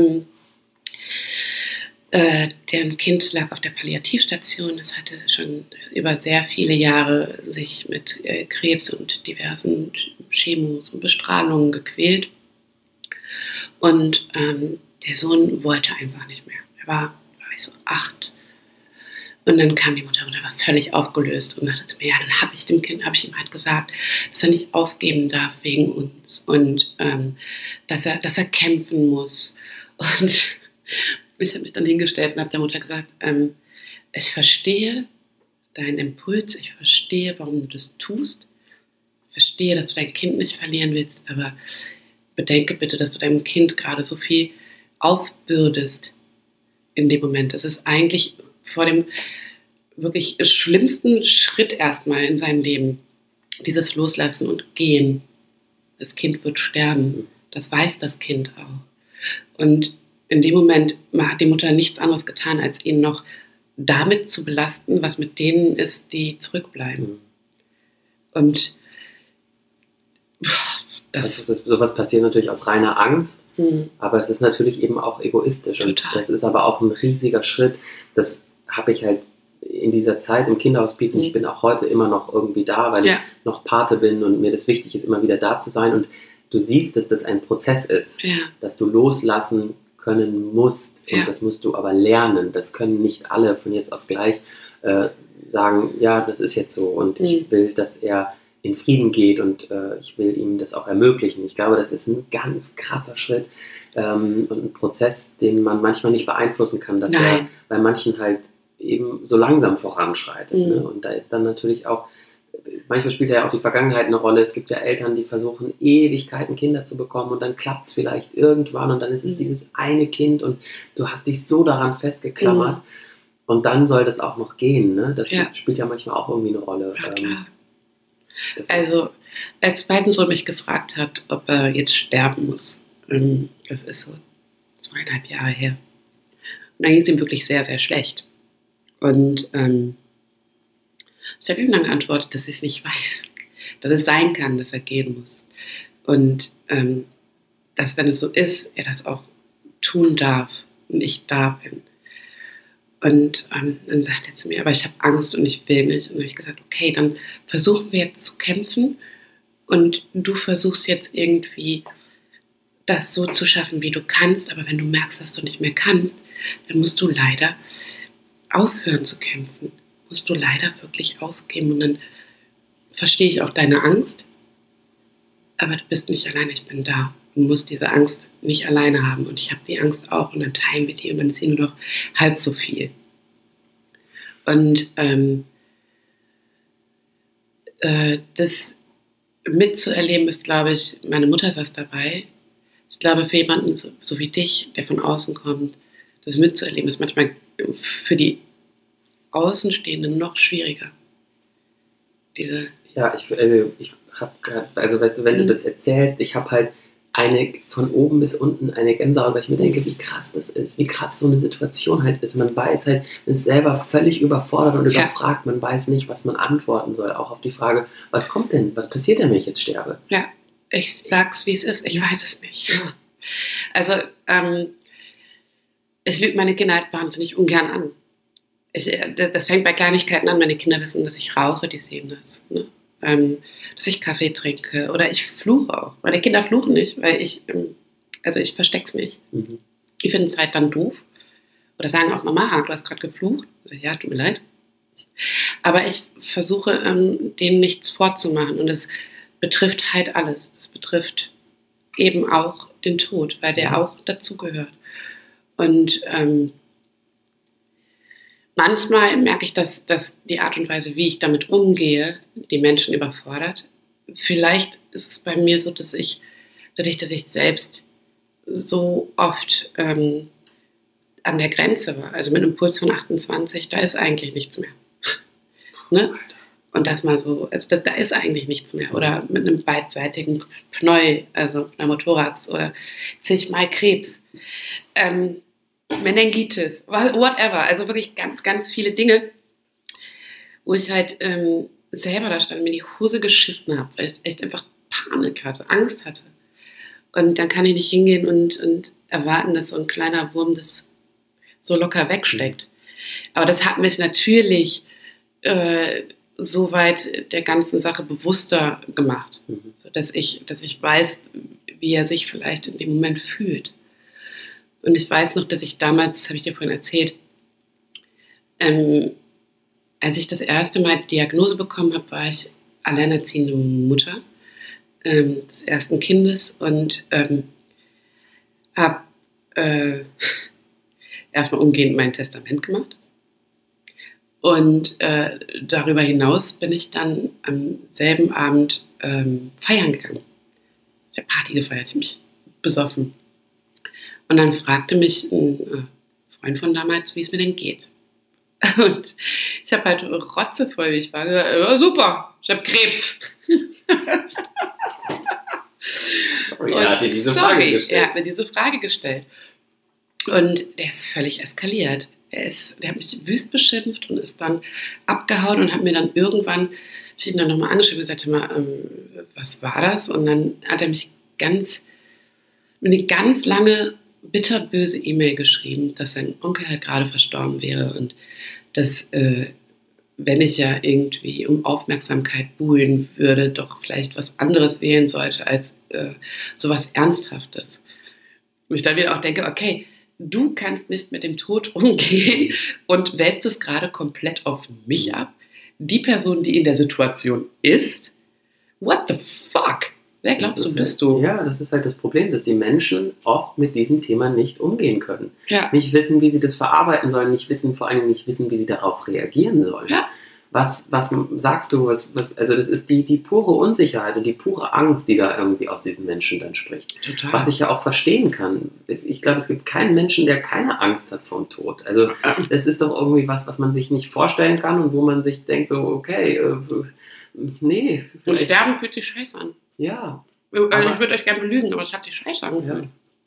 deren Kind lag auf der Palliativstation. Es hatte schon über sehr viele Jahre sich mit Krebs und diversen Chemos und Bestrahlungen gequält. Und der Sohn wollte einfach nicht mehr. Er war, glaube ich, so 8. Und dann kam die Mutter und er war völlig aufgelöst und sagte zu mir, ja, dann habe ich ihm halt gesagt, dass er nicht aufgeben darf wegen uns und dass er kämpfen muss. Und ich habe mich dann hingestellt und habe der Mutter gesagt, ich verstehe deinen Impuls, ich verstehe, warum du das tust, ich verstehe, dass du dein Kind nicht verlieren willst, aber bedenke bitte, dass du deinem Kind gerade so viel aufbürdest in dem Moment. Das ist eigentlich vor dem wirklich schlimmsten Schritt erstmal in seinem Leben, dieses Loslassen und Gehen. Das Kind wird sterben. Das weiß das Kind auch. Und in dem Moment hat die Mutter nichts anderes getan, als ihn noch damit zu belasten, was mit denen ist, die zurückbleiben. Und
sowas passiert natürlich aus reiner Angst, aber es ist natürlich eben auch egoistisch.
Total.
Und das ist aber auch ein riesiger Schritt. Das habe ich halt in dieser Zeit im Kinderhospiz und ich bin auch heute immer noch irgendwie da, weil ich noch Pate bin und mir das wichtig ist, immer wieder da zu sein. Und du siehst, dass das ein Prozess ist, dass du loslassen können musst und das musst du aber lernen. Das können nicht alle von jetzt auf gleich sagen, ja, das ist jetzt so und ich will, dass er in Frieden geht und ich will ihm das auch ermöglichen. Ich glaube, das ist ein ganz krasser Schritt und ein Prozess, den man manchmal nicht beeinflussen kann, dass er bei manchen halt eben so langsam voranschreitet. Ne? Und da ist dann natürlich auch, manchmal spielt ja auch die Vergangenheit eine Rolle. Es gibt ja Eltern, die versuchen Ewigkeiten Kinder zu bekommen und dann klappt es vielleicht irgendwann und dann ist es dieses eine Kind und du hast dich so daran festgeklammert und dann soll das auch noch gehen. Ne? Das spielt ja manchmal auch irgendwie eine Rolle.
Ja, klar. Also, als mein Sohn mich gefragt hat, ob er jetzt sterben muss, das ist so 2,5 Jahre her. Und dann ging es ihm wirklich sehr, sehr schlecht. Und ich habe ihm dann geantwortet, dass ich es nicht weiß. Dass es sein kann, dass er gehen muss. Und dass, wenn es so ist, er das auch tun darf und ich da bin. Und dann sagt er zu mir, aber ich habe Angst und ich will nicht. Und dann habe ich gesagt, okay, dann versuchen wir jetzt zu kämpfen und du versuchst jetzt irgendwie das so zu schaffen, wie du kannst. Aber wenn du merkst, dass du nicht mehr kannst, dann musst du leider aufhören zu kämpfen. Musst du leider wirklich aufgeben. Und dann verstehe ich auch deine Angst, aber du bist nicht alleine, ich bin da. Du musst diese Angst nicht alleine haben und ich habe die Angst auch und dann teilen wir die und dann ist sie nur noch halb so viel. Und das mitzuerleben ist, glaube ich, meine Mutter saß dabei. Ich glaube, für jemanden so wie dich, der von außen kommt, das mitzuerleben ist manchmal für die Außenstehenden noch schwieriger.
Ja, ich habe gerade, also weißt du, wenn du das erzählst, ich habe halt von oben bis unten eine Gänsehaut, weil ich mir denke, wie krass das ist, wie krass so eine Situation halt ist. Man weiß halt, man ist selber völlig überfordert und überfragt, man weiß nicht, was man antworten soll, auch auf die Frage, was kommt denn, was passiert denn, wenn ich jetzt sterbe?
Ja, ich sag's, wie es ist, ich weiß es nicht. Ja. Also, ich lüge meine Kinder halt wahnsinnig ungern an. Das fängt bei Kleinigkeiten an, meine Kinder wissen, dass ich rauche, die sehen das, ne? Dass ich Kaffee trinke oder ich fluche auch. Meine Kinder fluchen nicht, weil ich versteck's nicht. Die finden es halt dann doof. Oder sagen auch, Mama, du hast gerade geflucht. Ja, tut mir leid. Aber ich versuche, denen nichts vorzumachen. Und das betrifft halt alles. Das betrifft eben auch den Tod, weil der auch dazugehört. Und manchmal merke ich, dass die Art und Weise, wie ich damit umgehe, die Menschen überfordert. Vielleicht ist es bei mir so, dass dadurch, dass ich selbst so oft an der Grenze war, also mit einem Puls von 28, da ist eigentlich nichts mehr. Ne? Und das mal so, also da ist eigentlich nichts mehr. Oder mit einem beidseitigen Pneu, also Pneumothorax oder zigmal Krebs, Meningitis, whatever. Also wirklich ganz, ganz viele Dinge, wo ich halt selber da stand und mir die Hose geschissen habe, weil ich echt einfach Panik hatte, Angst hatte. Und dann kann ich nicht hingehen und erwarten, dass so ein kleiner Wurm das so locker wegsteckt. Aber das hat mich natürlich soweit der ganzen Sache bewusster gemacht, so dass ich weiß, wie er sich vielleicht in dem Moment fühlt. Und ich weiß noch, dass ich damals, das habe ich dir vorhin erzählt, als ich das erste Mal die Diagnose bekommen habe, war ich alleinerziehende Mutter des ersten Kindes und habe erstmal umgehend mein Testament gemacht. Und darüber hinaus bin ich dann am selben Abend feiern gegangen. Ich habe Party gefeiert, ich habe mich besoffen. Und dann fragte mich ein Freund von damals, wie es mir denn geht. Und ich habe halt rotzevoll, wie ich war, gesagt, ja, super, ich habe Krebs.
Sorry, er hat dir diese Frage gestellt.
Er hat mir diese Frage gestellt. Und der ist völlig eskaliert. Der hat mich wüst beschimpft und ist dann abgehauen und hat mir dann irgendwann, ich habe ihn dann nochmal angeschrieben und gesagt, was war das? Und dann hat er mich eine ganz lange, bitterböse E-Mail geschrieben, dass sein Onkel halt gerade verstorben wäre und dass, wenn ich ja irgendwie um Aufmerksamkeit buhlen würde, doch vielleicht was anderes wählen sollte als sowas Ernsthaftes. Und ich dann wieder auch denke, okay, du kannst nicht mit dem Tod umgehen und wälzt es gerade komplett auf mich ab. Die Person, die in der Situation ist, what the fuck? Wer glaubst du, bist du?
Ja, das ist halt das Problem, dass die Menschen oft mit diesem Thema nicht umgehen können.
Ja.
Nicht wissen, wie sie das verarbeiten sollen, vor allem nicht wissen, wie sie darauf reagieren sollen.
Ja.
Was sagst du? Also das ist die pure Unsicherheit und die pure Angst, die da irgendwie aus diesen Menschen dann spricht.
Total.
Was ich ja auch verstehen kann. Ich glaube, es gibt keinen Menschen, der keine Angst hat vor dem Tod. Also das ist doch irgendwie was man sich nicht vorstellen kann und wo man sich denkt, so okay, nee.
Und Sterben fühlt sich scheiße an.
Ja.
Also ich würde euch gerne belügen, aber es hat sich scheiße angefühlt.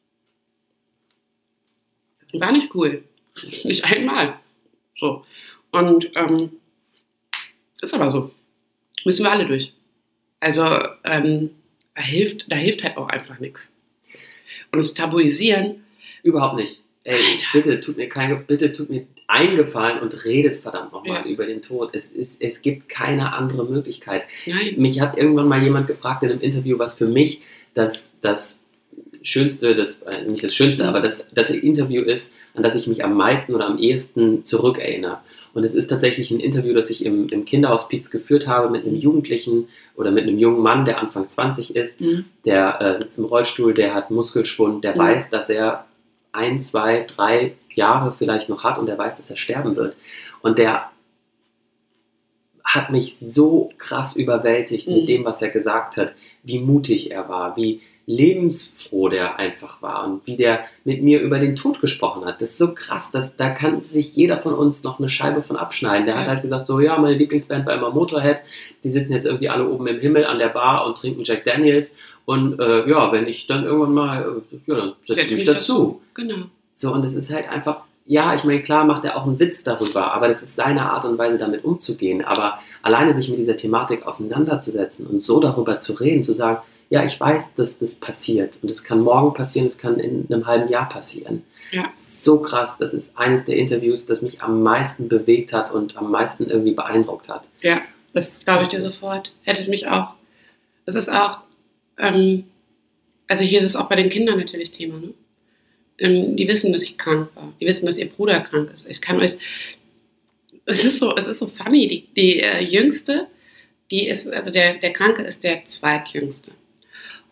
Das war nicht cool. Nicht einmal. So. Und ist aber so. Müssen wir alle durch. Also da hilft halt auch einfach nichts. Und das Tabuisieren.
Überhaupt nicht. Ey, bitte tut mir einen Gefallen und redet verdammt nochmal über den Tod. Es gibt keine andere Möglichkeit.
Nein.
Mich hat irgendwann mal jemand gefragt in einem Interview, was für mich das Schönste, nicht das Schönste, aber das Interview ist, an das ich mich am meisten oder am ehesten zurückerinnere. Und es ist tatsächlich ein Interview, das ich im Kinderhospiz geführt habe mit einem Jugendlichen oder mit einem jungen Mann, der Anfang 20 ist. Der sitzt im Rollstuhl, der hat Muskelschwund, der weiß, dass er 1, 2, 3 Jahre vielleicht noch hat und der weiß, dass er sterben wird. Und der hat mich so krass überwältigt mit dem, was er gesagt hat, wie mutig er war, wie lebensfroh der einfach war und wie der mit mir über den Tod gesprochen hat. Das ist so krass, da kann sich jeder von uns noch eine Scheibe von abschneiden. Der hat halt gesagt, so ja, meine Lieblingsband war immer Motorhead, die sitzen jetzt irgendwie alle oben im Himmel an der Bar und trinken Jack Daniels und wenn ich dann irgendwann mal, dann setze ich mich dazu.
Genau.
So, und es ist halt einfach, ja, ich meine, klar macht er auch einen Witz darüber, aber das ist seine Art und Weise, damit umzugehen. Aber alleine sich mit dieser Thematik auseinanderzusetzen und so darüber zu reden, zu sagen, ja, ich weiß, dass das passiert und es kann morgen passieren, es kann in einem halben Jahr passieren.
Ja.
So krass, das ist eines der Interviews, das mich am meisten bewegt hat und am meisten irgendwie beeindruckt hat.
Ja, das glaube ich dir sofort. Hätte mich auch. Das ist auch, also hier ist es auch bei den Kindern natürlich Thema, ne? Die wissen, dass ich krank war. Die wissen, dass ihr Bruder krank ist. Ich kann euch, es ist so funny, die Jüngste, die ist, also der Kranke ist der Zweitjüngste.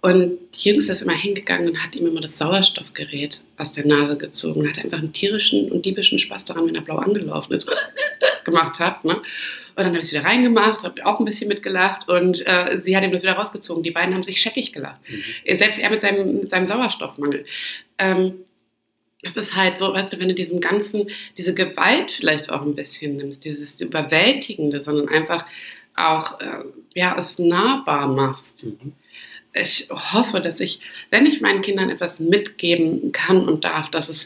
Und die Jüngste ist immer hingegangen und hat ihm immer das Sauerstoffgerät aus der Nase gezogen und hat einfach einen tierischen und diebischen Spaß daran, wenn er blau angelaufen ist, gemacht hat. Ne? Und dann habe ich es wieder reingemacht, habe auch ein bisschen mitgelacht und sie hat ihm das wieder rausgezogen. Die beiden haben sich scheckig gelacht. Selbst er mit seinem Sauerstoffmangel. Das ist halt so, weißt du, wenn du diese Gewalt vielleicht auch ein bisschen nimmst, dieses Überwältigende, sondern einfach auch es nahbar machst. Ich hoffe, dass wenn ich meinen Kindern etwas mitgeben kann und darf, dass sie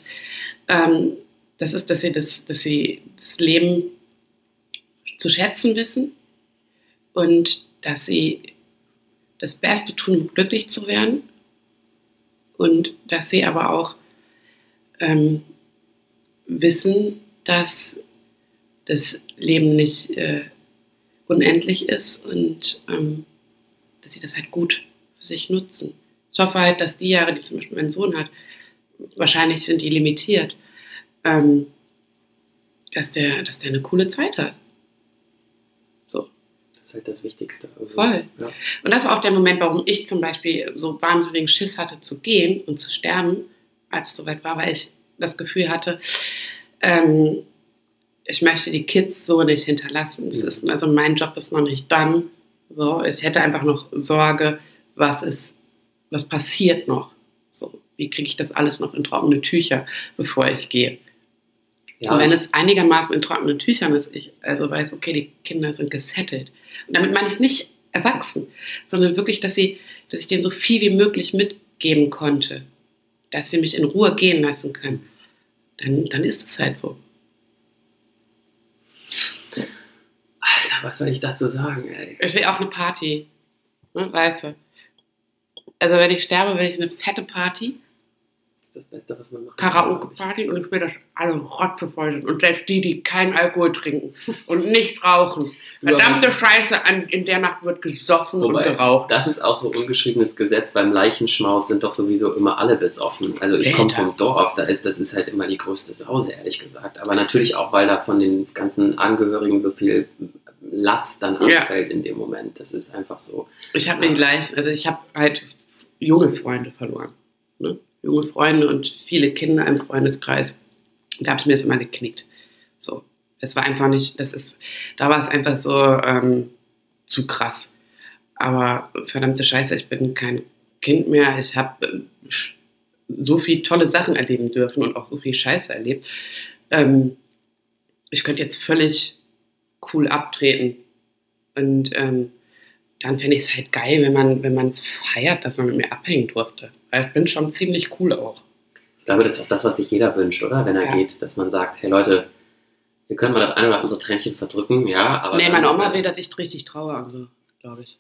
das Leben zu schätzen wissen und dass sie das Beste tun, um glücklich zu werden und dass sie aber auch wissen, dass das Leben nicht unendlich ist und dass sie das halt gut für sich nutzen. Ich hoffe halt, dass die Jahre, die zum Beispiel mein Sohn hat, wahrscheinlich sind die limitiert, dass der eine coole Zeit hat. So.
Das ist halt das Wichtigste.
Voll. Ja. Und das war auch der Moment, warum ich zum Beispiel so wahnsinnigen Schiss hatte zu gehen und zu sterben, als es soweit war, weil ich das Gefühl hatte, ich möchte die Kids so nicht hinterlassen. Also mein Job ist noch nicht done. So, ich hätte einfach noch Sorge, was passiert noch. So, wie kriege ich das alles noch in trockene Tücher, bevor ich gehe? Ja, und wenn es einigermaßen in trockenen Tüchern ist, ich also weiß, okay, die Kinder sind gesettelt. Und damit meine ich nicht erwachsen, sondern wirklich, dass ich denen so viel wie möglich mitgeben konnte, dass sie mich in Ruhe gehen lassen können. Dann ist es halt so.
Alter, was soll ich dazu sagen, ey?
Ich will auch eine Party. Ne, weißt du? Also wenn ich sterbe, will ich eine fette Party.
Das ist das Beste, was man macht.
Karaoke-Party und ich will, dass alle rotzevoll sind. Und selbst die keinen Alkohol trinken und nicht rauchen. Verdammte Scheiße, in der Nacht wird gesoffen und geraucht.
Das ist auch so ungeschriebenes Gesetz. Beim Leichenschmaus sind doch sowieso immer alle besoffen. Also ich komme vom Dorf, das ist halt immer die größte Sause, ehrlich gesagt. Aber natürlich auch, weil da von den ganzen Angehörigen so viel Last dann anfällt in dem Moment. Das ist einfach so.
Ich habe halt junge Freunde verloren. Ne? Junge Freunde und viele Kinder im Freundeskreis. Da habe ich mir das immer geknickt. So. Es war einfach nicht, da war es einfach so zu krass. Aber verdammte Scheiße, ich bin kein Kind mehr. Ich habe so viele tolle Sachen erleben dürfen und auch so viel Scheiße erlebt. Ich könnte jetzt völlig cool abtreten. Und dann fände ich es halt geil, wenn man es feiert, dass man mit mir abhängen durfte. Weil ich bin schon ziemlich cool auch.
Ich glaube, das ist auch das, was sich jeder wünscht, oder? Wenn er geht, dass man sagt, hey Leute, wir können mal das ein oder andere Tränchen verdrücken, ja, aber...
Nee, meine Oma will, dass ich richtig trauere, also, glaube ich.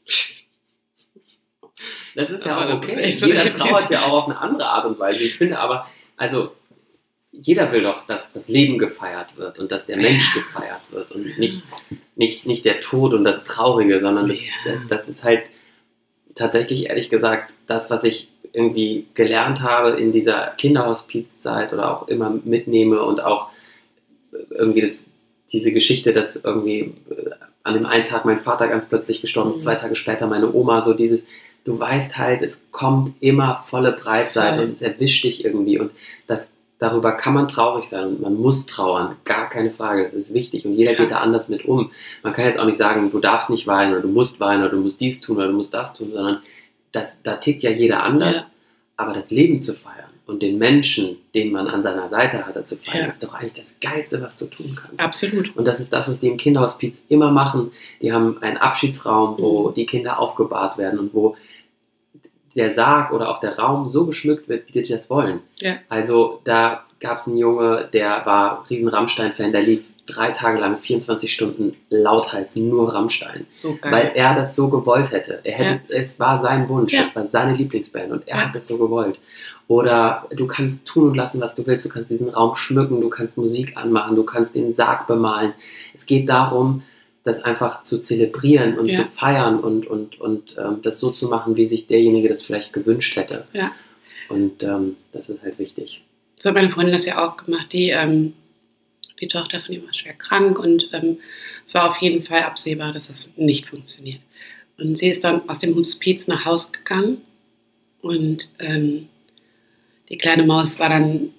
Das ist ja auch okay. Jeder trauert ja auch auf eine andere Art und Weise. Ich finde aber, also, jeder will doch, dass das Leben gefeiert wird und dass der Mensch gefeiert wird und nicht der Tod und das Traurige, sondern das ist halt tatsächlich, ehrlich gesagt, das, was ich irgendwie gelernt habe in dieser Kinderhospizzeit oder auch immer mitnehme und auch irgendwie diese Geschichte, dass irgendwie an dem einen Tag mein Vater ganz plötzlich gestorben ist, 2 Tage später meine Oma, so dieses, du weißt halt, es kommt immer volle Breitseite und es erwischt dich irgendwie und darüber kann man traurig sein und man muss trauern, gar keine Frage, das ist wichtig und jeder geht da anders mit um. Man kann jetzt auch nicht sagen, du darfst nicht weinen oder du musst weinen oder du musst dies tun oder du musst das tun, sondern da tickt ja jeder anders, aber das Leben zu feiern und den Menschen, den man an seiner Seite hatte, zu feiern, ist doch eigentlich das Geilste, was du tun kannst.
Absolut.
Und das ist das, was die im Kinderhospiz immer machen. Die haben einen Abschiedsraum, wo die Kinder aufgebahrt werden und wo der Sarg oder auch der Raum so geschmückt wird, wie die das wollen. Ja. Also da gab es einen Junge, der war riesen Rammstein-Fan, der lief 3 Tage lang, 24 Stunden lauthals nur Rammstein. So geil. Weil er das so gewollt hätte. Es war sein Wunsch, es war seine Lieblingsband und er hat das so gewollt. Oder du kannst tun und lassen, was du willst. Du kannst diesen Raum schmücken, du kannst Musik anmachen, du kannst den Sarg bemalen. Es geht darum, das einfach zu zelebrieren und zu feiern und das so zu machen, wie sich derjenige das vielleicht gewünscht hätte. Ja. Und das ist halt wichtig.
So hat meine Freundin das ja auch gemacht. Die Tochter von ihm war schwer krank und es war auf jeden Fall absehbar, dass das nicht funktioniert. Und sie ist dann aus dem Hospiz nach Hause gegangen Und die kleine Maus war dann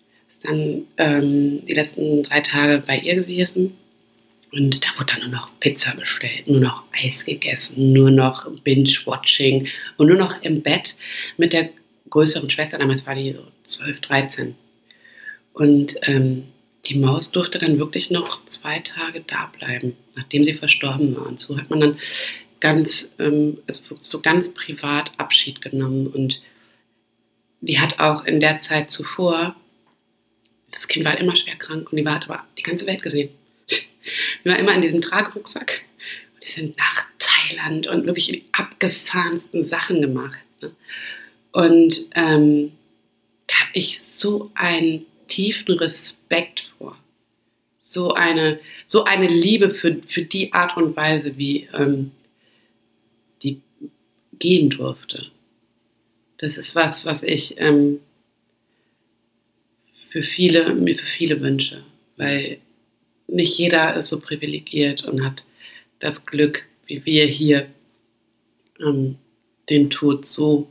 die letzten 3 Tage bei ihr gewesen. Und da wurde dann nur noch Pizza bestellt, nur noch Eis gegessen, nur noch Binge-Watching und nur noch im Bett mit der größeren Schwester. Damals war die so 12, 13. Und die Maus durfte dann wirklich noch 2 Tage da bleiben, nachdem sie verstorben war. Und so hat man dann ganz privat Abschied genommen. Und die hat auch in der Zeit zuvor, das Kind war halt immer schwer krank und die hat aber die ganze Welt gesehen. Wir waren immer in diesem Tragerucksack und die sind nach Thailand und wirklich die abgefahrensten Sachen gemacht. Ne? Und da habe ich so einen tiefen Respekt vor. So eine Liebe für die Art und Weise, wie die gehen durfte. Das ist was ich mir für viele wünsche, weil nicht jeder ist so privilegiert und hat das Glück, wie wir hier, den Tod so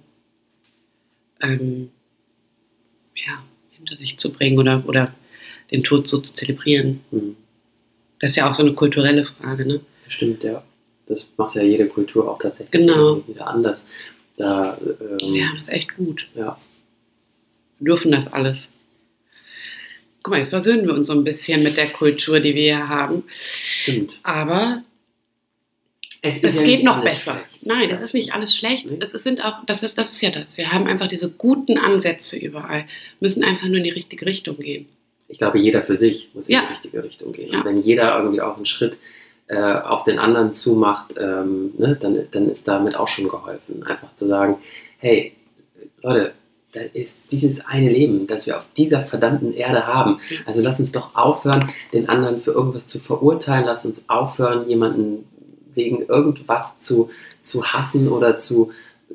hinter sich zu bringen oder den Tod so zu zelebrieren. Mhm. Das ist ja auch so eine kulturelle Frage, ne?
Stimmt, ja. Das macht ja jede Kultur auch tatsächlich wieder anders. Das
ist echt gut.
Ja.
Wir dürfen das alles. Guck mal, jetzt versöhnen wir uns so ein bisschen mit der Kultur, die wir hier haben.
Stimmt.
Aber es geht noch besser. Schlecht. Nein, es ist nicht alles schlecht. Nee. Das ist ja das. Wir haben einfach diese guten Ansätze überall. Müssen einfach nur in die richtige Richtung gehen.
Ich glaube, jeder für sich muss in die richtige Richtung gehen. Ja. Und wenn jeder irgendwie auch einen Schritt auf den anderen zumacht, dann ist damit auch schon geholfen. Einfach zu sagen, hey, Leute, da ist dieses eine Leben, das wir auf dieser verdammten Erde haben. Also lass uns doch aufhören, den anderen für irgendwas zu verurteilen. Lass uns aufhören, jemanden wegen irgendwas zu hassen oder zu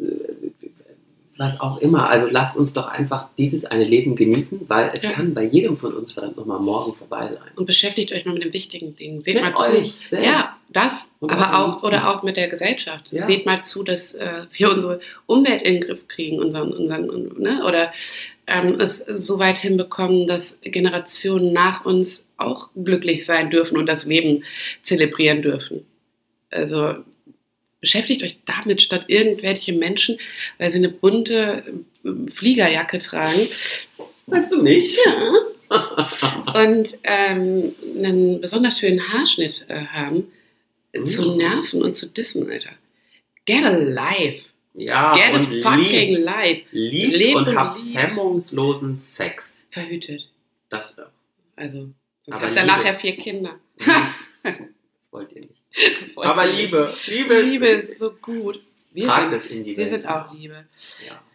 was auch immer. Also lasst uns doch einfach dieses eine Leben genießen, weil es kann bei jedem von uns verdammt nochmal morgen vorbei sein.
Und beschäftigt euch mal mit den wichtigen Dingen. Seht mal zu. Euch selbst. Ja, das. Und aber auch mit der Gesellschaft. Ja. Seht mal zu, dass wir unsere Umwelt in den Griff kriegen, oder es so weit hinbekommen, dass Generationen nach uns auch glücklich sein dürfen und das Leben zelebrieren dürfen. Also beschäftigt euch damit, statt irgendwelche Menschen, weil sie eine bunte Fliegerjacke tragen.
Meinst du nicht?
Ja. Und einen besonders schönen Haarschnitt haben, zu nerven und zu dissen, Alter. Get a life.
Ja,
Get a fucking life.
Lebt und habt hemmungslosen Sex.
Verhütet.
Das ja.
Also, sonst habt ihr nachher 4 Kinder.
Das wollt ihr nicht. Aber Liebe
ist so gut. Wir
sind
auch Liebe.
Ja.